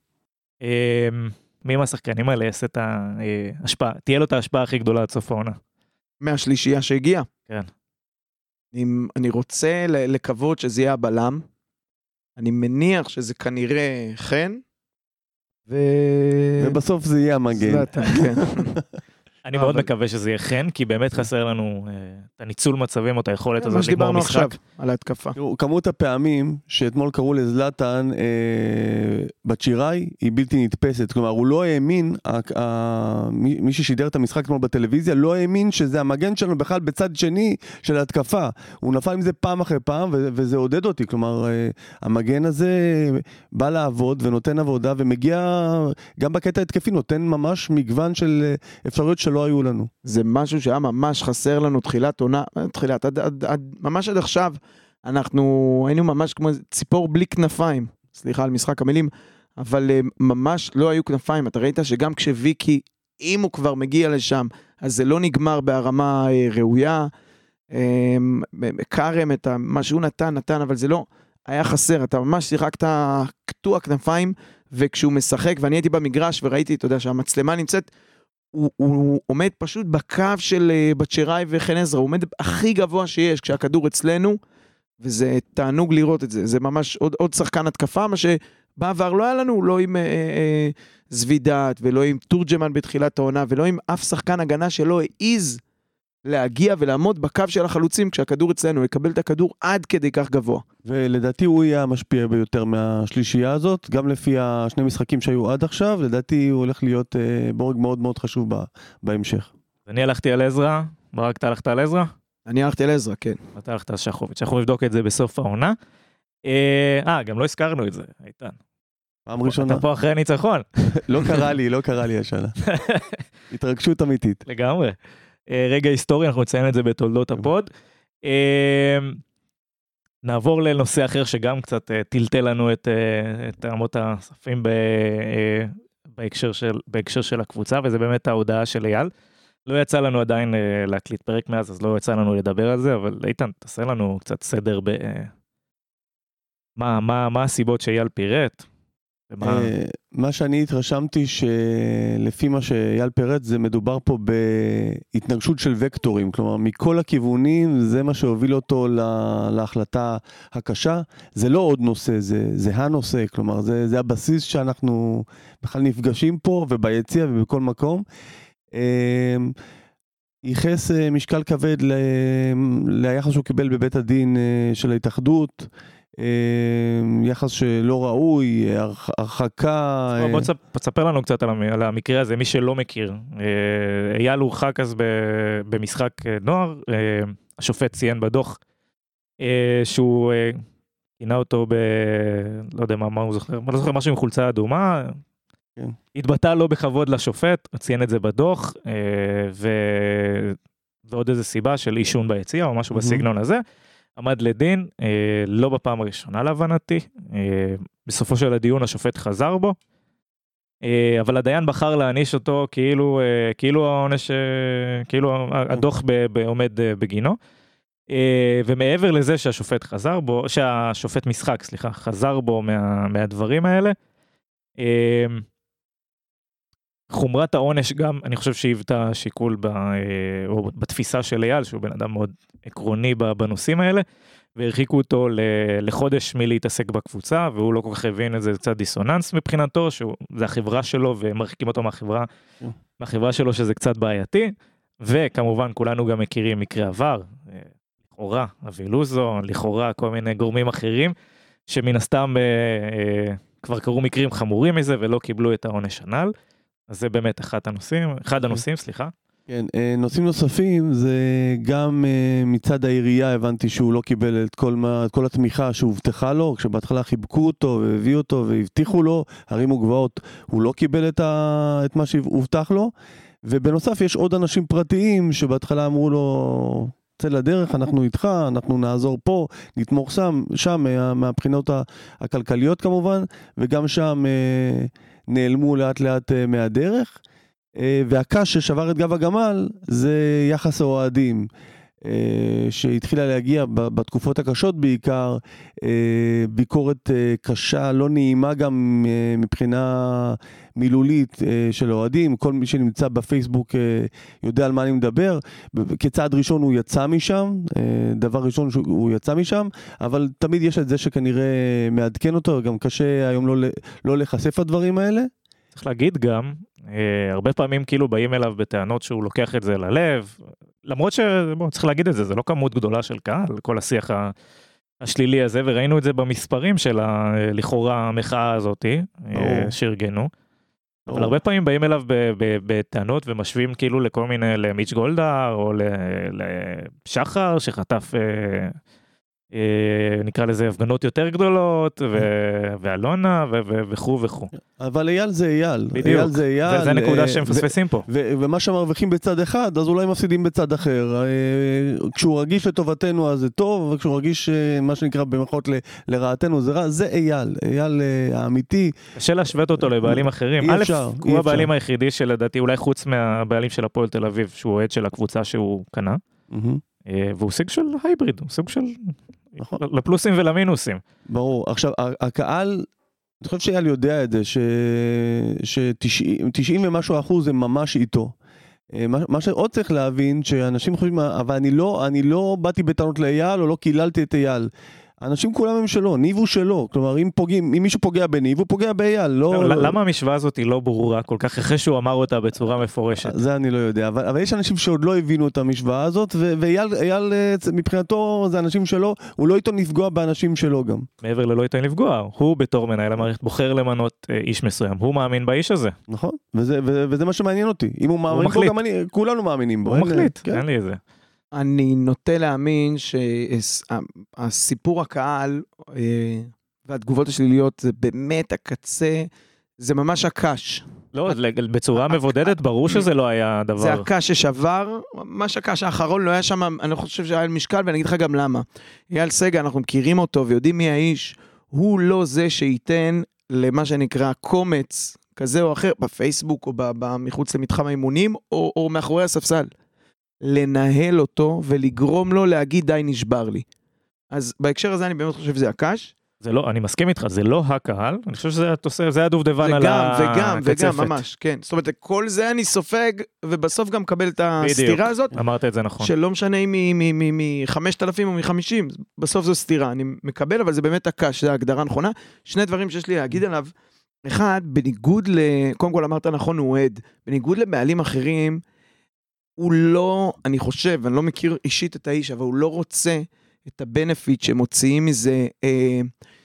מי מהשחקנים האלה יעשה את ההשפעה, תהיה לו את ההשפעה הכי גדולה עד סוף העונה? מהשלישייה שהגיעה. כן. אם אני רוצה לקוות שזה יהיה הבלם, אני מניח שזה כנראה חן, ו... ובסוף זה יהיה המגן. כן. אני מאוד מקווה שזה יהיה חן, כי באמת חסר לנו את הניצול מצבים, או את היכולת הזאת לגמור משחק. על ההתקפה. כמות הפעמים שאתמול קראו לזלטן בצ'יראי היא בלתי נתפסת, כלומר הוא לא האמין, מי ששידר את המשחק אתמול בטלוויזיה, לא האמין שזה המגן שלנו בכלל בצד שני של ההתקפה, הוא נפל עם זה פעם אחרי פעם, וזה עודד אותי, כלומר המגן הזה בא לעבוד ונותן עבודה, ומגיע גם בקטע התקפי, נותן ממש מגוון של אפשרויות של לא היו לנו. זה משהו שהיה ממש חסר לנו תחילת עונה, תחילת, עד, עד, עד, ממש עד עכשיו, אנחנו היינו ממש כמו ציפור בלי כנפיים, סליחה על משחק המילים, אבל ממש לא היו כנפיים. אתה ראית שגם כשוויקי, אם הוא כבר מגיע לשם, אז זה לא נגמר ברמה ראויה. קרם את מה שהוא נתן, נתן, אבל זה לא היה חסר. אתה ממש שיחקת קטוע כנפיים, וכשהוא משחק, ואני הייתי במגרש וראיתי, אתה יודע, שהמצלמה נמצאת, הוא, הוא עומד פשוט בקו של בצ'ראי וחן עזרא, הוא עומד הכי גבוה שיש כשהכדור אצלנו, וזה תענוג לראות את זה. זה ממש עוד, עוד שחקן התקפה, מה שבעבר לא היה לנו, לא עם אה, אה, זווידת, ולא עם תורג'מן בתחילת העונה, ולא עם אף שחקן הגנה שלא העיז להגיע ולעמוד בקו של החלוצים, כשהכדור אצלנו, לקבל את הכדור עד כדי כך גבוה. ולדעתי הוא יהיה המשפיע ביותר מהשלישייה הזאת, גם לפי השני משחקים שהיו עד עכשיו, לדעתי הוא הולך להיות אה, בורג מאוד מאוד חשוב בה, בהמשך. אני הלכתי על עזרא, ברק אתה הלכת על עזרא? אני הלכתי על עזרא, כן. אתה הלכת על שחוביץ', אנחנו נבדוק את זה בסוף העונה. אה, גם לא הזכרנו את זה, איתן. פעם ראשונה. אתה פה אחרי הניצחון. לא קרה לי, לא קרה לי השנה. התרגשות אמיתית. לגמרי. רגע היסטורי, אנחנו נציין את זה בתולדות הפוד. נעבור לנושא אחר שגם קצת טלטל לנו את אמות הספים בהקשר של הקבוצה, וזה באמת ההודעה של אייל. לא יצא לנו עדיין להקליט פרק מאז, אז לא יצא לנו לדבר על זה, אבל איתן, תעשה לנו קצת סדר ב... מה, מה, מה הסיבות שאייל פירט? ומה... מה שאני התרשמתי שלפי מה שאייל פירט, זה מדובר פה בהתנגשות של וקטורים, כלומר מכל הכיוונים זה מה שהוביל אותו להחלטה הקשה, זה לא עוד נושא, זה, זה הנושא, כלומר זה, זה הבסיס שאנחנו בכלל נפגשים פה וביציע ובכל מקום. ייחס משקל כבד ליחס שהוא קיבל בבית הדין של ההתאחדות, יחס שלא ראוי, הרחקה. בוא תספר לנו קצת על המקרה הזה, מי שלא מכיר. אייל הורחק אז במשחק נוער, השופט ציין בדוח, שהוא כינה אותו ב... לא יודע מה הוא זוכר, לא זוכר משהו עם חולצה אדומה, התבטא לא בכבוד לשופט, ציין את זה בדוח, ועוד איזו סיבה של אישון ביציע, או משהו בסגנון הזה, עמד לדין, לא בפעם הראשונה להבנתי, בסופו של הדיון השופט חזר בו, אבל הדיין בחר להעניש אותו כאילו, כאילו העונש, כאילו הדוח עומד בגינו, ומעבר לזה שהשופט חזר בו, שהשופט משחק, סליחה, חזר בו מה, מהדברים האלה, חומרת העונש גם, אני חושב שהיוותה שיקול ב, או בתפיסה של אייל, שהוא בן אדם מאוד עקרוני בנושאים האלה, והרחיקו אותו לחודש מלהתעסק בקבוצה, והוא לא כל כך הבין איזה צד דיסוננס מבחינתו, שזה החברה שלו, ומרחיקים אותו מהחברה, מהחברה שלו שזה קצת בעייתי, וכמובן כולנו גם מכירים מקרה עבר, לכאורה, אבי לוזו, לכאורה כל מיני גורמים אחרים, שמן הסתם כבר קרו מקרים חמורים מזה, ולא קיבלו את העונש הנ"ל. אז זה באמת אחד הנושאים, אחד הנושאים, סליחה. כן, נושאים נוספים, זה גם מצד העירייה, הבנתי שהוא לא קיבל את כל, את כל התמיכה שהובטחה לו, כשבהתחלה חיבקו אותו והביאו אותו והבטיחו לו, הרימו גבעות, הוא לא קיבל את, ה, את מה שהובטח לו, ובנוסף יש עוד אנשים פרטיים שבהתחלה אמרו לו, צא לדרך, אנחנו איתך, אנחנו נעזור פה, נתמוך שם, שם מהבחינות הכלכליות כמובן, וגם שם נעלמו לאט לאט מהדרך, והקש ששבר את גב הגמל זה יחס האוהדים, שהתחילה להגיע בתקופות הקשות בעיקר, ביקורת קשה, לא נעימה גם מבחינה מילולית של אוהדים, כל מי שנמצא בפייסבוק יודע על מה אני מדבר, כצעד ראשון הוא יצא משם, דבר ראשון הוא יצא משם, אבל תמיד יש את זה שכנראה מעדכן אותו, גם קשה היום לא, לא לחשף הדברים האלה. צריך להגיד גם, הרבה פעמים כאילו באים אליו בטענות שהוא לוקח את זה ללב, למרות שצריך להגיד את זה, זה לא כמות גדולה של קהל, כל השיח השלילי הזה, וראינו את זה במספרים של לכאורה המחאה הזאת, שארגנו, אבל הרבה פעמים באים אליו בטענות ומשווים כאילו לכל מיני, למיץ' גולדהר, או לשחר שחטף נקרא לזה הפגנות יותר גדולות, ואלונה, וכו' וכו'. אבל אייל זה אייל. בדיוק, אייל זה אייל. וזה נקודה שהם מפספסים פה. ומה שמרוויחים בצד אחד, אז אולי מפסידים בצד אחר. כשהוא רגיש לטובתנו, אז זה טוב, וכשהוא רגיש, מה שנקרא, במחות לרעתנו, זה רע, זה אייל. אייל האמיתי. קשה להשוות אותו לבעלים אחרים. אי אפשר. הוא הבעלים היחידי שלדעתי, אולי חוץ מהבעלים של הפועל תל אביב, שהוא אוהד של הקבוצה שהוא קנה. והוא סוג של הייבריד, הוא סוג של לפלוסים ולמינוסים. ברור. עכשיו, הקהל, אני חושב שאייל יודע את זה, ש-תשעים ומשהו אחוז הם ממש איתו. מה שעוד צריך להבין, שאנשים חושבים, אבל אני לא, אני לא באתי בטענות לאייל, או לא קיללתי את אייל. האנשים כולם הם שלו, ניב הוא שלו. כלומר, אם פוגעים, אם מישהו פוגע בניב, הוא פוגע באייל. לא, לא... למה המשוואה הזאת היא לא ברורה כל כך, אחרי שהוא אמר אותה בצורה מפורשת? זה אני לא יודע, אבל, אבל יש אנשים שעוד לא הבינו את המשוואה הזאת, ו- ואייל, אייל, מבחינתו, זה אנשים שלו, הוא לא איתו נפגוע באנשים שלו גם. מעבר ללא איתו לפגוע, הוא בתור מנהל המערכת בוחר למנות אה, איש מסוים, הוא מאמין באיש הזה. נכון, וזה, ו- וזה מה שמעניין אותי. אם הוא מאמין בו, גם אני, כולנו מאמינים בו. הוא מחליט, כן. אין לי איזה. אני נוטה להאמין שהסיפור הקהל והתגובות השליליות זה באמת הקצה, זה ממש הקש. לא, בצורה מבודדת ברור שזה לא היה דבר. זה הקש ששבר, ממש הקש האחרון לא היה שם, אני חושב שהיה משקל, ואני אגיד לך גם למה. אייל סגל, אנחנו מכירים אותו ויודעים מי האיש, הוא לא זה שייתן למה שנקרא קומץ כזה או אחר, בפייסבוק או מחוץ למתחם האימונים, או, או מאחורי הספסל. לנהל אותו ולגרום לו להגיד די נשבר לי. אז בהקשר הזה אני באמת חושב שזה הקש. זה לא, אני מסכים איתך, זה לא הקהל, אני חושב שזה התוסף, זה הדובדבן על הקצפת. וגם, וגם, ממש, כן. זאת אומרת, כל זה אני סופג, ובסוף גם מקבל את הסתירה הזאת. בדיוק, אמרת את זה נכון. שלא משנה מ-חמשת אלפים או מ-חמישים, בסוף זו סתירה, אני מקבל, אבל זה באמת הקש, זה ההגדרה נכונה. שני דברים שיש לי להגיד עליו, אחד, בניגוד ל... קודם כל אמרת נכון, הוא אוהד, בניגוד לבעלים אחרים, הוא לא, אני חושב, אני לא מכיר אישית את האיש, אבל הוא לא רוצה את הבנפיט שמוציאים מזה אה,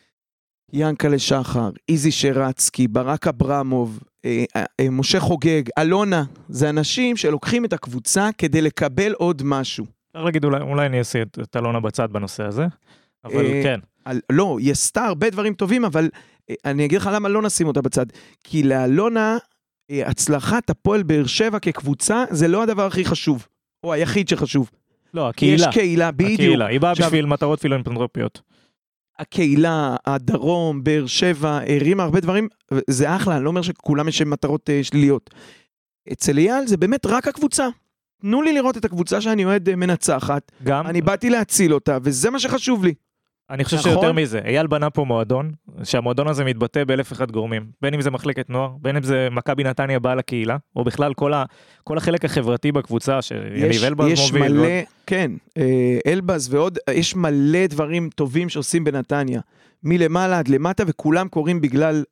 ינקלה שחר, איזי שרצקי, ברק אברמוב, אה, אה, משה חוגג, אלונה, זה אנשים שלוקחים את הקבוצה כדי לקבל עוד משהו. אפשר להגיד, אולי, אולי אני אעשה את, את אלונה בצד בנושא הזה, אבל אה, כן. על, לא, היא עשתה הרבה דברים טובים, אבל אה, אני אגיד לך למה לא נשים אותה בצד, כי לאלונה, הצלחת הפועל באר שבע כקבוצה, זה לא הדבר הכי חשוב, או היחיד שחשוב. לא, הקהילה. יש קהילה, בדיוק. הקהילה, היא באה בשביל מטרות פילנתרופיות. הקהילה, הדרום, באר שבע, הרימה הרבה דברים, זה אחלה, אני לא אומר שכולם יש מטרות שליליות. אצל אייל זה באמת רק הקבוצה. תנו לי לראות את הקבוצה שאני אוהד מנצחת, גם... אני באתי להציל אותה, וזה מה שחשוב לי. אני חושב נכון? שיותר מזה, אייל בנה פה מועדון, שהמועדון הזה מתבטא באלף אחד גורמים, בין אם זה מחלקת נוער, בין אם זה מכבי נתניה באה לקהילה, או בכלל כל, ה, כל החלק החברתי בקבוצה, שיניב אלבז מוביל. יש מלא, ועוד... כן, אלבז ועוד, יש מלא דברים טובים שעושים בנתניה, מלמעלה עד למטה, וכולם קוראים בגלל,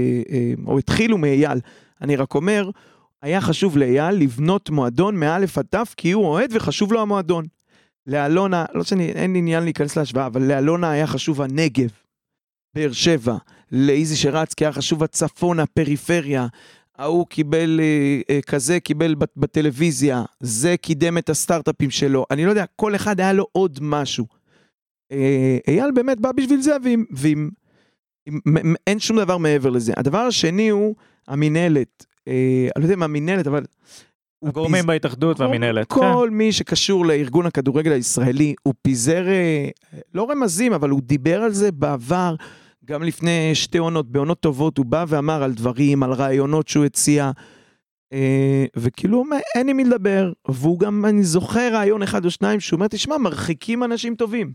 או התחילו מאייל. אני רק אומר, היה חשוב לאייל לבנות מועדון מאלף עד תף, כי הוא אוהד וחשוב לו המועדון. לאלונה, לא שאני, אין עניין להיכנס להשוואה, אבל לאלונה היה חשוב הנגב, באר שבע, לאיזי שרצקי היה חשוב הצפון, הפריפריה, ההוא קיבל אה, כזה, קיבל בטלוויזיה, זה קידם את הסטארט-אפים שלו, אני לא יודע, כל אחד היה לו עוד משהו. אה, אייל באמת בא בשביל זה, ועם, ועם, עם, עם, אין שום דבר מעבר לזה. הדבר השני הוא המנהלת, אה, אני לא יודע מה המנהלת, אבל... הגורמים בהתאחדות והמנהלת. כל מי שקשור לארגון הכדורגל הישראלי, הוא פיזר, לא רמזים, אבל הוא דיבר על זה בעבר, גם לפני שתי עונות, בעונות טובות, הוא בא ואמר על דברים, על רעיונות שהוא הציע, וכאילו אין עם מי לדבר, והוא גם, אני זוכר רעיון אחד או שניים, שהוא אומר, תשמע, מרחיקים אנשים טובים.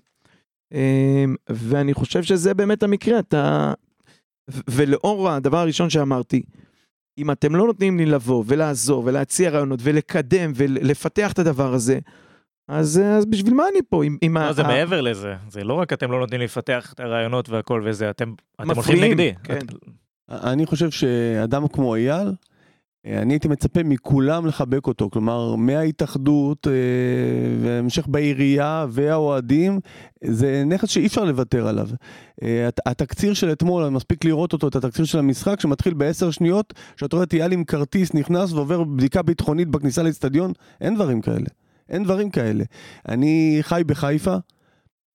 ואני חושב שזה באמת המקרה, אתה... ולאור הדבר הראשון שאמרתי, אם אתם לא נותנים לי לבוא ולעזור ולהציע רעיונות ולקדם ולפתח את הדבר הזה, אז, אז בשביל מה אני פה? עם, עם לא, ה... זה מעבר לזה. זה לא רק אתם לא נותנים לי לפתח את הרעיונות והכל וזה, אתם, אתם הולכים נגדי. כן. את... אני חושב שאדם כמו אייל, אני הייתי מצפה מכולם לחבק אותו, כלומר, מההתאחדות והמשך בעירייה והאוהדים, זה נכס שאי אפשר לוותר עליו. התקציר של אתמול, מספיק לראות אותו, את התקציר של המשחק, שמתחיל בעשר שניות, שאת רואה אייל עם כרטיס נכנס ועובר בדיקה ביטחונית בכניסה לאצטדיון, אין דברים כאלה. אין דברים כאלה. אני חי בחיפה,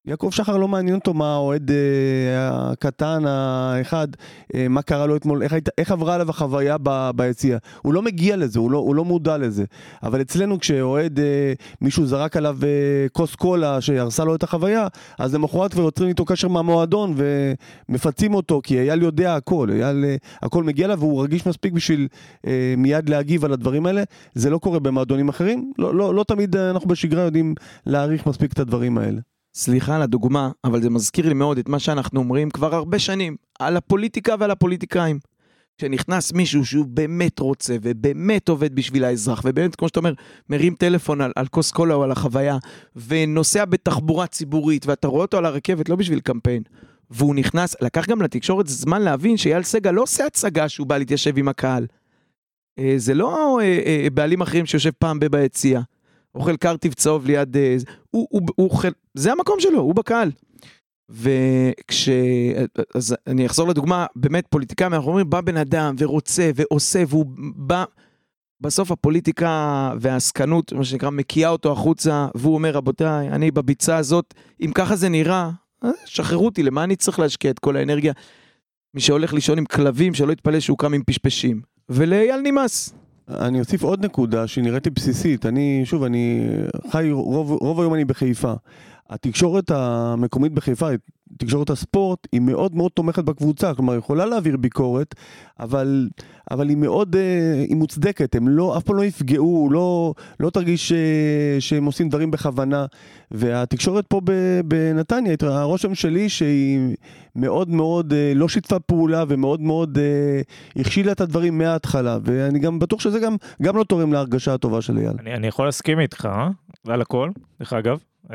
יעקב שחר לא מעניין אותו מה האוהד אה, הקטן האחד, אה, מה קרה לו אתמול, איך, איך עברה עליו החוויה ב, ביציאה. הוא לא מגיע לזה, הוא לא, הוא לא מודע לזה. אבל אצלנו כשאוהד אה, מישהו זרק עליו אה, כוס קולה שהרסה לו את החוויה, אז למחרת ויוצרים איתו קשר מהמועדון ומפצים אותו, כי אייל יודע הכל, אייל אה, הכל מגיע לה והוא רגיש מספיק בשביל אה, מיד להגיב על הדברים האלה. זה לא קורה במועדונים אחרים, לא, לא, לא תמיד אנחנו בשגרה יודעים להעריך מספיק את הדברים האלה. סליחה על הדוגמה, אבל זה מזכיר לי מאוד את מה שאנחנו אומרים כבר הרבה שנים, על הפוליטיקה ועל הפוליטיקאים. כשנכנס מישהו שהוא באמת רוצה, ובאמת עובד בשביל האזרח, ובאמת, כמו שאתה אומר, מרים טלפון על, על כוס קולה או על החוויה, ונוסע בתחבורה ציבורית, ואתה רואה אותו על הרכבת, לא בשביל קמפיין, והוא נכנס, לקח גם לתקשורת זמן להבין שאייל סגל לא עושה הצגה שהוא בא להתיישב עם הקהל. זה לא בעלים אחרים שיושב פעם ביציאה. אוכל קרטיב צהוב ליד, הוא, הוא, הוא, הוא, זה המקום שלו, הוא בקהל. וכש, אז אני אחזור לדוגמה, באמת פוליטיקה, אנחנו אומרים, בא בן אדם ורוצה ועושה, והוא בא, בסוף הפוליטיקה והעסקנות, מה שנקרא, מקיאה אותו החוצה, והוא אומר, רבותיי, אני בביצה הזאת, אם ככה זה נראה, שחררו אותי, למה אני צריך להשקיע את כל האנרגיה? מי שהולך לישון עם כלבים, שלא יתפלא שהוא קם עם פשפשים. ולאייל נמאס. אני אוסיף עוד נקודה שנראית לי בסיסית. אני, שוב, אני חי, רוב, רוב היום אני בחיפה. התקשורת המקומית בחיפה, תקשורת הספורט, היא מאוד מאוד תומכת בקבוצה, כלומר, היא יכולה להעביר ביקורת, אבל, אבל היא מאוד, היא מוצדקת, הם לא, אף פעם לא יפגעו, לא, לא תרגיש שהם עושים דברים בכוונה, והתקשורת פה בנתניה, הרושם שלי שהיא מאוד מאוד לא שיתפה פעולה, ומאוד מאוד הכשילה את הדברים מההתחלה, ואני גם בטוח שזה גם, גם לא תורם להרגשה הטובה של אייל. אני, אני יכול להסכים איתך, על הכל, דרך אגב,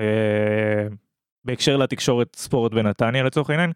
בהקשר לתקשורת ספורט בנתניה לצורך העניין.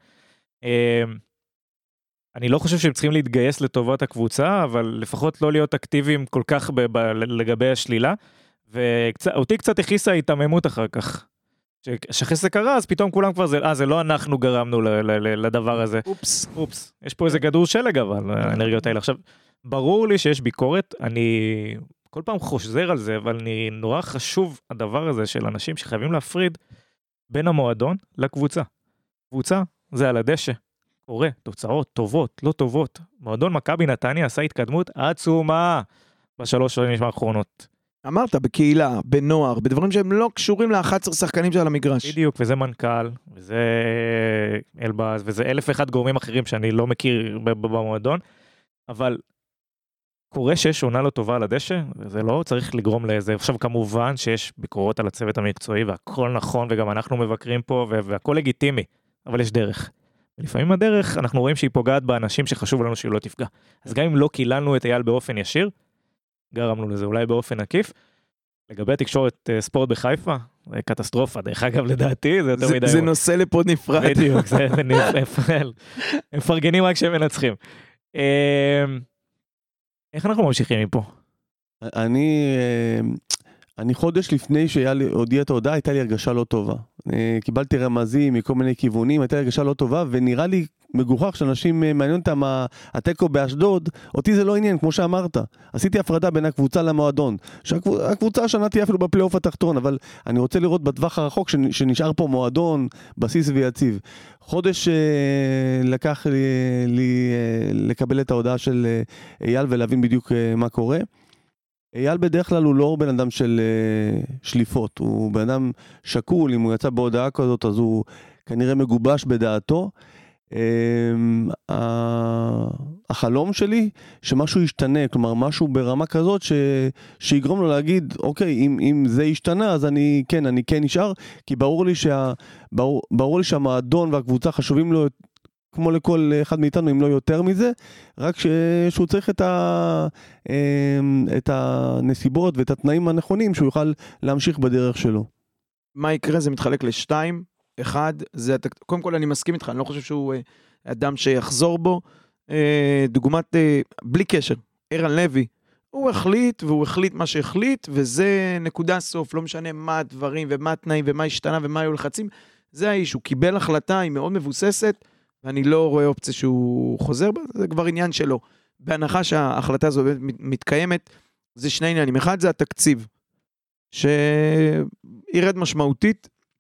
אני לא חושב שהם צריכים להתגייס לטובת הקבוצה, אבל לפחות לא להיות אקטיביים כל כך ב- ב- לגבי השלילה, ואותי קצת הכיסה התאממות אחר כך. שאחרי זה קרה, אז פתאום כולם כבר, זה, אה, זה לא אנחנו גרמנו ל- ל- ל- לדבר הזה. אופס. אופס. יש פה איזה גדור שלג אבל, האנרגיות האלה. עכשיו, ברור לי שיש ביקורת, אני כל פעם חוזר על זה, אבל אני נורא חשוב הדבר הזה של אנשים שחייבים להפריד בין המועדון לקבוצה. קבוצה זה על הדשא. קורה, תוצאות טובות, לא טובות. מועדון מכבי נתניה עשה התקדמות עצומה בשלוש שנים האחרונות. אמרת, בקהילה, בנוער, בדברים שהם לא קשורים ל-אחד עשר שחקנים של המגרש. בדיוק, וזה מנכ"ל, וזה אלבאז, וזה אלף ואחד גורמים אחרים שאני לא מכיר במועדון, אבל קורה שיש עונה לא טובה על הדשא, וזה לא צריך לגרום לזה. עכשיו כמובן שיש ביקורות על הצוות המקצועי, והכל נכון, וגם אנחנו מבקרים פה, והכל לגיטימי, אבל יש דרך. ולפעמים הדרך, אנחנו רואים שהיא פוגעת באנשים שחשוב לנו שהיא לא תפגע. אז גם אם לא קיללנו את אייל באופן ישיר, גרמנו לזה אולי באופן עקיף. לגבי התקשורת ספורט בחיפה, זה קטסטרופה, דרך אגב לדעתי, זה יותר זה, מדי. זה נושא לפוד נפרד. בדיוק, זה נפרד. הם מפרגנים רק כשהם מנצחים. איך אנחנו ממשיכים מפה? אני... אני חודש לפני שאייל הודיע את ההודעה, הייתה לי הרגשה לא טובה. קיבלתי רמזים מכל מיני כיוונים, הייתה לי הרגשה לא טובה, ונראה לי מגוחך שאנשים מעניין אותם הטקו באשדוד, אותי זה לא עניין, כמו שאמרת. עשיתי הפרדה בין הקבוצה למועדון. הקבוצה השנה תהיה אפילו בפלייאוף התחתון, אבל אני רוצה לראות בטווח הרחוק שנשאר פה מועדון, בסיס ויציב. חודש לקח לי, לי לקבל את ההודעה של אייל ולהבין בדיוק מה קורה. אייל בדרך כלל הוא לא בן אדם של uh, שליפות, הוא בן אדם שקול, אם הוא יצא בהודעה כזאת אז הוא כנראה מגובש בדעתו. Um, uh, החלום שלי שמשהו ישתנה, כלומר משהו ברמה כזאת ש, שיגרום לו להגיד, אוקיי, אם, אם זה ישתנה אז אני כן, אני כן נשאר, כי ברור לי, שה, ברור, ברור לי שהמועדון והקבוצה חשובים לו כמו לכל אחד מאיתנו, אם לא יותר מזה, רק שהוא צריך את, ה, את הנסיבות ואת התנאים הנכונים, שהוא יוכל להמשיך בדרך שלו. מה יקרה? זה מתחלק לשתיים. אחד, זה, קודם כל אני מסכים איתך, אני לא חושב שהוא אדם שיחזור בו. דוגמת, בלי קשר, ערן לוי, הוא החליט, והוא החליט מה שהחליט, וזה נקודה סוף, לא משנה מה הדברים, ומה התנאים, ומה השתנה, ומה היו לחצים, זה האיש, הוא קיבל החלטה, היא מאוד מבוססת, ואני לא רואה אופציה שהוא חוזר בה, זה כבר עניין שלו. בהנחה שההחלטה הזו מתקיימת, זה שני עניינים. אחד זה התקציב, שירד משמעותית,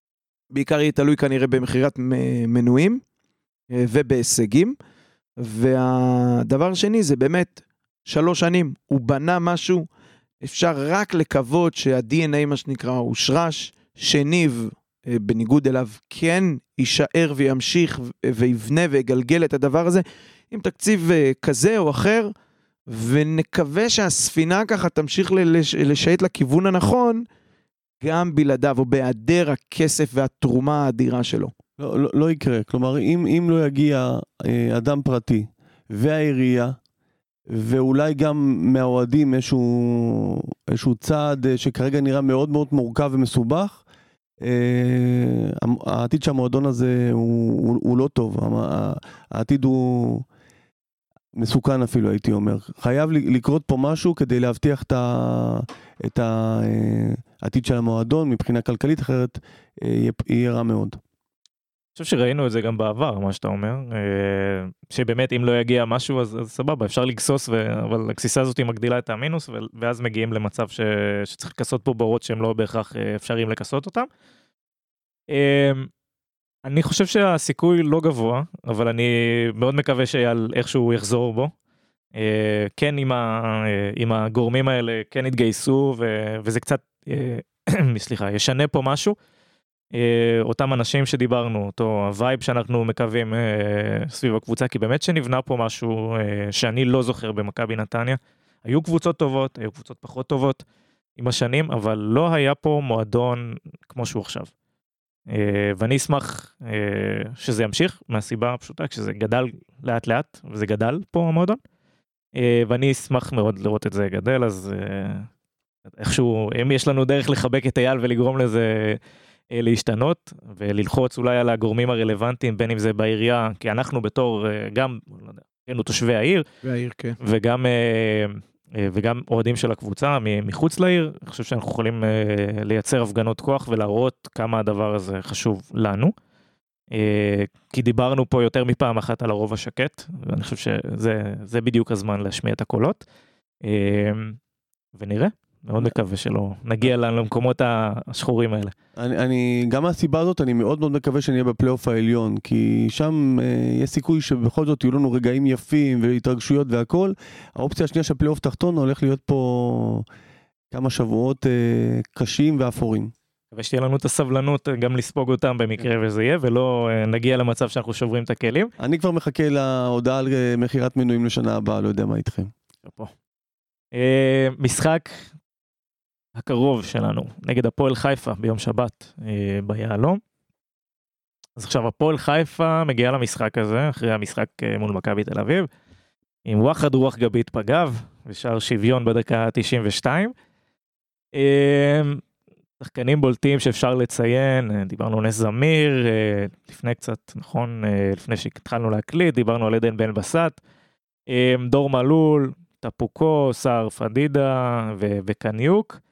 בעיקר יהיה תלוי כנראה במחירת מנויים ובהישגים, והדבר השני זה באמת שלוש שנים, הוא בנה משהו, אפשר רק לקוות שה-די אן איי מה שנקרא הושרש, שניב בניגוד אליו כן יישאר וימשיך ויבנה ויגלגל את הדבר הזה, עם תקציב כזה או אחר, ונקווה שהספינה ככה תמשיך לשייט לכיוון הנכון, גם בלעדיו או בהיעדר הכסף והתרומה האדירה שלו. לא, לא, לא יקרה, כלומר אם, אם לא יגיע אה, אדם פרטי והעירייה, ואולי גם מהאוהדים איזשהו, איזשהו צעד שכרגע נראה מאוד מאוד מורכב ומסובך, אה, העתיד שהמועדון הזה הוא, הוא, הוא לא טוב, העתיד הוא מסוכן אפילו הייתי אומר, חייב לקרות פה משהו כדי להבטיח את, ה, את העתיד של המועדון מבחינה כלכלית, אחרת יהיה, יהיה רע מאוד. אני חושב שראינו את זה גם בעבר, מה שאתה אומר, שבאמת אם לא יגיע משהו אז, אז סבבה, אפשר לגסוס, ו... אבל הגסיסה הזאת היא מגדילה את המינוס, ו... ואז מגיעים למצב ש... שצריך לקסות פה בורות שהם לא בהכרח אפשריים לקסות אותם. אני חושב שהסיכוי לא גבוה, אבל אני מאוד מקווה שאייל איכשהו יחזור בו. כן, עם, ה... עם הגורמים האלה כן התגייסו, ו... וזה קצת, סליחה, ישנה פה משהו. אותם אנשים שדיברנו, אותו הווייב שאנחנו מקווים סביב הקבוצה, כי באמת שנבנה פה משהו שאני לא זוכר במכבי נתניה. היו קבוצות טובות, היו קבוצות פחות טובות עם השנים, אבל לא היה פה מועדון כמו שהוא עכשיו. ואני אשמח שזה ימשיך, מהסיבה הפשוטה, כשזה גדל לאט לאט, וזה גדל פה המועדון, ואני אשמח מאוד לראות את זה גדל, אז איכשהו, אם יש לנו דרך לחבק את אייל ולגרום לזה להשתנות, וללחוץ אולי על הגורמים הרלוונטיים, בין אם זה בעירייה, כי אנחנו בתור גם, לא יודע, היינו תושבי העיר, והעיר, כן. וגם, וגם אוהדים של הקבוצה מחוץ לעיר, אני חושב שאנחנו יכולים לייצר הפגנות כוח, ולהראות כמה הדבר הזה חשוב לנו, כי דיברנו פה יותר מפעם אחת על הרוב השקט, ואני חושב שזה זה בדיוק הזמן להשמיע את הקולות, ונראה. מאוד מקווה שלא נגיע למקומות השחורים האלה. אני, אני, גם מהסיבה הזאת אני מאוד מאוד מקווה שנהיה בפלייאוף העליון, כי שם אה, יש סיכוי שבכל זאת יהיו לנו רגעים יפים והתרגשויות והכל. האופציה השנייה של פלייאוף תחתון הולך להיות פה כמה שבועות אה, קשים ואפורים. ושתהיה לנו את הסבלנות גם לספוג אותם במקרה וזה יהיה, ולא אה, נגיע למצב שאנחנו שוברים את הכלים. אני כבר מחכה להודעה על מחירת מנויים לשנה הבאה, לא יודע מה איתכם. פה. אה, משחק הקרוב שלנו, נגד הפועל חיפה ביום שבת אה, ביעלום. אז עכשיו הפועל חיפה מגיעה למשחק הזה, אחרי המשחק אה, מול מכבי תל אביב, עם וואחד רוח גבית פגב, ושאר שוויון בדקה תשעים ושתיים. אה, שחקנים בולטים שאפשר לציין, אה, דיברנו על נס זמיר, אה, לפני קצת, נכון, אה, לפני שהתחלנו להקליט, דיברנו על עדן בן בסט, אה, דור מלול, טפוקו, סער פדידה ו- וקניוק.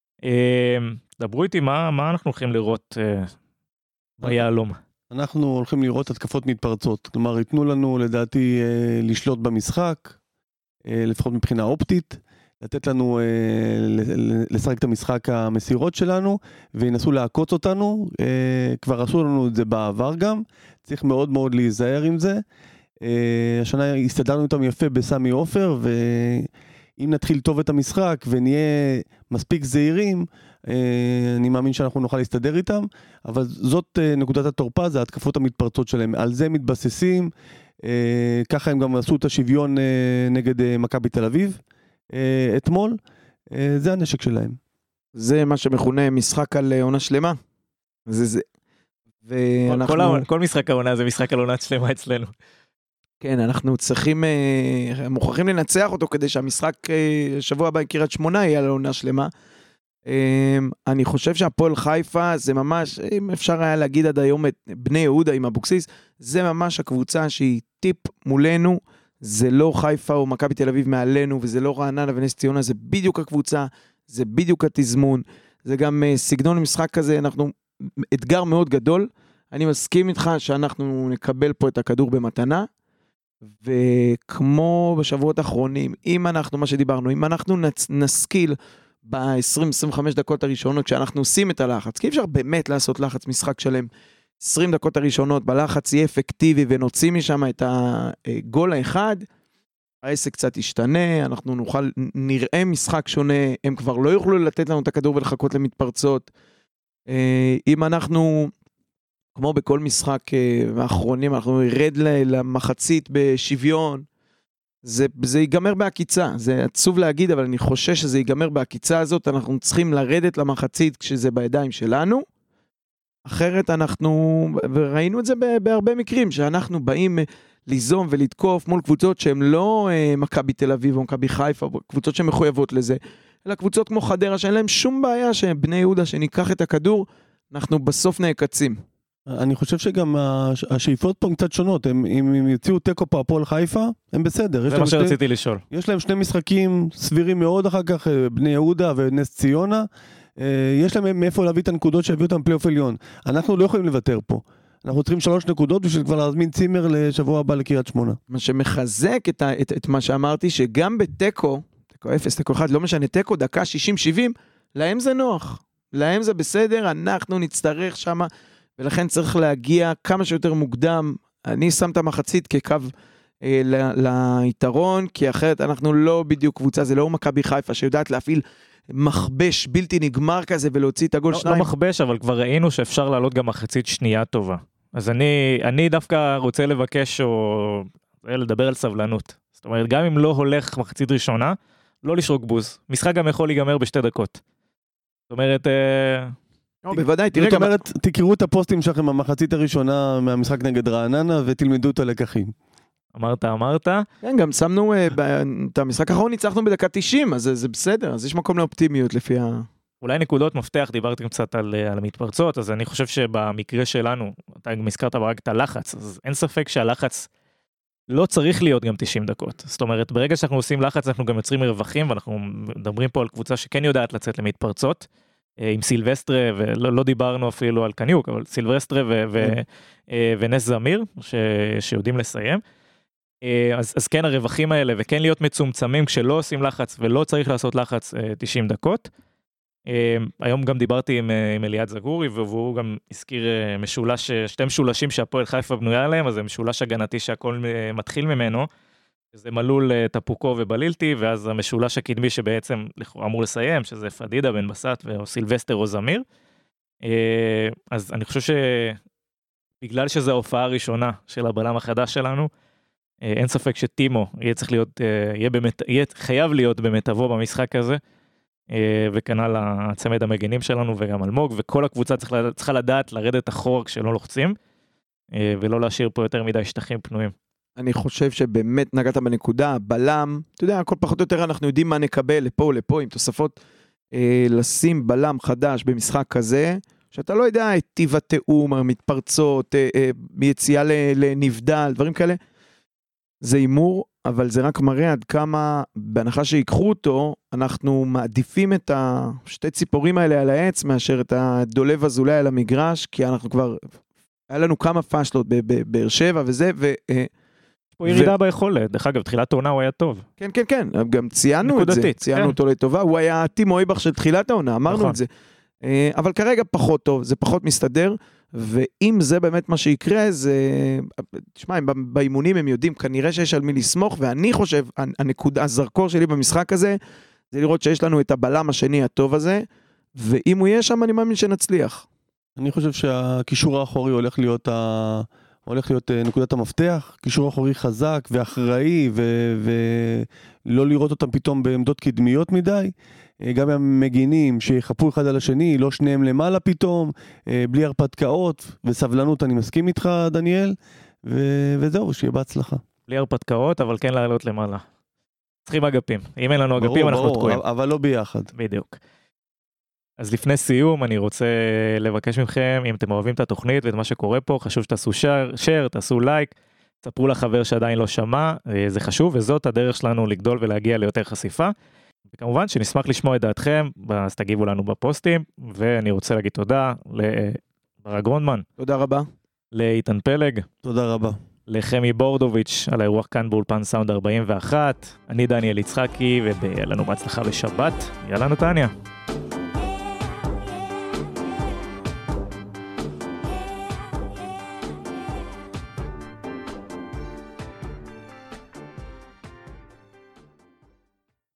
דברו איתי מה, מה אנחנו הולכים לראות ביעלום. אנחנו הולכים לראות התקפות מתפרצות, כלומר ייתנו לנו לדעתי לשלוט במשחק, לפחות מבחינה אופטית, לתת לנו לשחק את המשחק המסירות שלנו, וינסו לעקוץ אותנו, כבר עשו לנו את זה בעבר גם, צריך מאוד מאוד להיזהר עם זה, השנה הסתדרנו איתם יפה בסמי עופר, ו... אם נתחיל טוב את המשחק ונהיה מספיק זהירים, אני מאמין שאנחנו נוכל להסתדר איתם, אבל זאת נקודת התורפה, זה ההתקפות המתפרצות שלהם. על זה מתבססים, ככה הם גם עשו את השוויון נגד מכבי תל אביב אתמול, זה הנשק שלהם. זה מה שמכונה משחק על עונה שלמה. זה זה. ואנחנו... כל, כל, כל משחק העונה זה משחק על עונה שלמה אצלנו. כן, אנחנו צריכים, מוכרחים לנצח אותו כדי שהמשחק שבוע הבא קריית שמונה יהיה על עונה שלמה. אני חושב שהפועל חיפה זה ממש, אם אפשר היה להגיד עד היום את בני יהודה עם אבוקסיס, זה ממש הקבוצה שהיא טיפ מולנו, זה לא חיפה או מכבי תל אביב מעלינו, וזה לא רעננה ונס ציונה, זה בדיוק הקבוצה, זה בדיוק התזמון, זה גם סגנון משחק כזה, אנחנו, אתגר מאוד גדול, אני מסכים איתך שאנחנו נקבל פה את הכדור במתנה, וכמו בשבועות האחרונים, אם אנחנו, מה שדיברנו, אם אנחנו נשכיל ב-עשרים עד עשרים וחמש דקות הראשונות, כשאנחנו עושים את הלחץ, כי אי אפשר באמת לעשות לחץ משחק שלם, עשרים דקות הראשונות, בלחץ יהיה אפקטיבי, ונוציא משם את הגול האחד, העסק קצת ישתנה, אנחנו נוכל, נראה משחק שונה, הם כבר לא יוכלו לתת לנו את הכדור ולחכות למתפרצות. אם אנחנו, כמו בכל משחק האחרונים, אנחנו נרד למחצית בשוויון, זה, זה ייגמר בהקיצה, זה עצוב להגיד, אבל אני חושש שזה ייגמר בהקיצה הזאת, אנחנו צריכים לרדת למחצית כשזה בידיים שלנו, אחרת אנחנו, וראינו את זה בהרבה מקרים, שאנחנו באים ליזום ולתקוף מול קבוצות שהן לא מכבי תל אביב או מכבי חיפה, קבוצות שמחויבות לזה, אלא קבוצות כמו חדרה שאין להם שום בעיה שבני יהודה שניקח את הכדור, אנחנו בסוף נעקצים. אני חושב שגם השאיפות פה קצת שונות, הם, אם הם יציעו טקו פה הפועל חיפה, הם בסדר. זה מה שני, שרציתי לשאול. יש להם שני משחקים סבירים מאוד אחר כך, בני יהודה ונס ציונה, יש להם מאיפה להביא את הנקודות שהביאו אותם פלייאוף עליון. אנחנו לא יכולים לוותר פה. אנחנו צריכים שלוש נקודות בשביל כבר להזמין צימר לשבוע הבא לקריית שמונה. מה שמחזק את, את, את מה שאמרתי, שגם בטקו, טקו אפס, טקו אחד, לא משנה, טקו דקה שישים שבעים, להם זה נוח. להם זה בסדר, אנחנו נצטרך שמה, ולכן צריך להגיע כמה שיותר מוקדם. אני שם את המחצית כקו אה, ל, ליתרון, כי אחרת אנחנו לא בדיוק קבוצה, זה לא מכבי חיפה שיודעת להפעיל מחבש בלתי נגמר כזה ולהוציא את הגול לא, שניים. לא מחבש, אבל כבר ראינו שאפשר לעלות גם מחצית שנייה טובה. אז אני, אני דווקא רוצה לבקש או לדבר על סבלנות. זאת אומרת, גם אם לא הולך מחצית ראשונה, לא לשרוק בוז. משחק גם יכול להיגמר בשתי דקות. זאת אומרת... לא, בוודאי, תראה זאת גם... אומרת, תקראו את הפוסטים שלכם במחצית הראשונה מהמשחק נגד רעננה ותלמדו את הלקחים. אמרת, אמרת. כן, גם שמנו, את המשחק האחרון ניצחנו בדקה תשעים, אז זה בסדר, אז יש מקום לאופטימיות לפי ה... אולי נקודות מפתח, דיברתם קצת על, על המתפרצות, אז אני חושב שבמקרה שלנו, אתה גם הזכרת רק את הלחץ, אז אין ספק שהלחץ לא צריך להיות גם תשעים דקות. זאת אומרת, ברגע שאנחנו עושים לחץ, אנחנו גם יוצרים מרווחים, ואנחנו מדברים פה על קבוצה שכן יודעת לצאת למתפרצות, עם סילבסטרה, ולא לא דיברנו אפילו על קניוק, אבל סילבסטרה ו, ו, ונס זמיר, ש, שיודעים לסיים. אז, אז כן הרווחים האלה, וכן להיות מצומצמים כשלא עושים לחץ, ולא צריך לעשות לחץ תשעים דקות. היום גם דיברתי עם, עם אליעד זגורי, והוא גם הזכיר משולש, שתי משולשים שהפועל חיפה בנויה עליהם, אז זה משולש הגנתי שהכל מתחיל ממנו, זה מלול טפוקו ובלילתי, ואז המשולש הקדמי שבעצם אמור לסיים, שזה פדידה בן בסט או סילבסטר או זמיר. אז אני חושב שבגלל שזו ההופעה הראשונה של הבלם החדש שלנו, אין ספק שטימו יהיה צריך להיות, יהיה, באמת, יהיה חייב להיות במטבו במשחק הזה, וכנ"ל הצמד המגנים שלנו וגם אלמוג, וכל הקבוצה צריכה, צריכה לדעת לרדת אחורה כשלא לוחצים, ולא להשאיר פה יותר מדי שטחים פנויים. אני חושב שבאמת נגעת בנקודה, בלם, אתה יודע, כל פחות או יותר אנחנו יודעים מה נקבל לפה או לפה, עם תוספות, אה, לשים בלם חדש במשחק כזה, שאתה לא יודע את טיב התאום, המתפרצות, אה, אה, מיציאה לנבדל, דברים כאלה, זה אימור, אבל זה רק מראה עד כמה, בהנחה שיקחו אותו, אנחנו מעדיפים את השתי ציפורים האלה על העץ, מאשר את הדולב הזולי על המגרש, כי אנחנו כבר, היה לנו כמה פשלות בבאר שבע וזה, ו... הוא ירידה ביכולת, דרך אגב, תחילת העונה הוא היה טוב. כן, כן, כן, גם ציינו את זה, ציינו אותו לטובה, הוא היה טימו איבך של תחילת העונה, אמרנו את זה. אבל כרגע פחות טוב, זה פחות מסתדר, ואם זה באמת מה שיקרה, זה, תשמע, באימונים הם יודעים, כנראה שיש על מי לסמוך, ואני חושב, הנקודה, הזרקור שלי במשחק הזה, זה לראות שיש לנו את הבלם השני הטוב הזה, ואם הוא יהיה שם, אני מאמין שנצליח. אני חושב שהקישור האחורי הולך להיות ה... הולך להיות נקודת המפתח, קישור אחורי חזק ואחראי, ולא לראות אותם פתאום בעמדות קדמיות מדי, גם המגינים שיחפו אחד על השני, לא שניהם למעלה פתאום, בלי הרפתקאות וסבלנות, אני מסכים איתך דניאל, וזהו, שיהיה בהצלחה. בלי הרפתקאות, אבל כן לעלות למעלה. צריכים אגפים, אם אין לנו אגפים אנחנו תקועים. אבל לא ביחד. בדיוק. אז לפני סיום אני רוצה לבקש מכם, אם אתם אוהבים את התוכנית ואת מה שקורה פה, חשוב שתעשו share, share, תעשו לייק, תספרו לחבר שעדיין לא שמע, זה חשוב, וזאת הדרך שלנו לגדול ולהגיע ליותר חשיפה. וכמובן שנשמח לשמוע את דעתכם, אז תגיבו לנו בפוסטים, ואני רוצה להגיד תודה לברק גרונדמן. תודה רבה. לאיתן פלג. תודה רבה. לחמי בורדוביץ' על האירוח כאן באולפן סאונד ארבעים ואחת. אני דניאל יצחקי, והיה לנו בהצלחה בשבת. יאללה נתניה.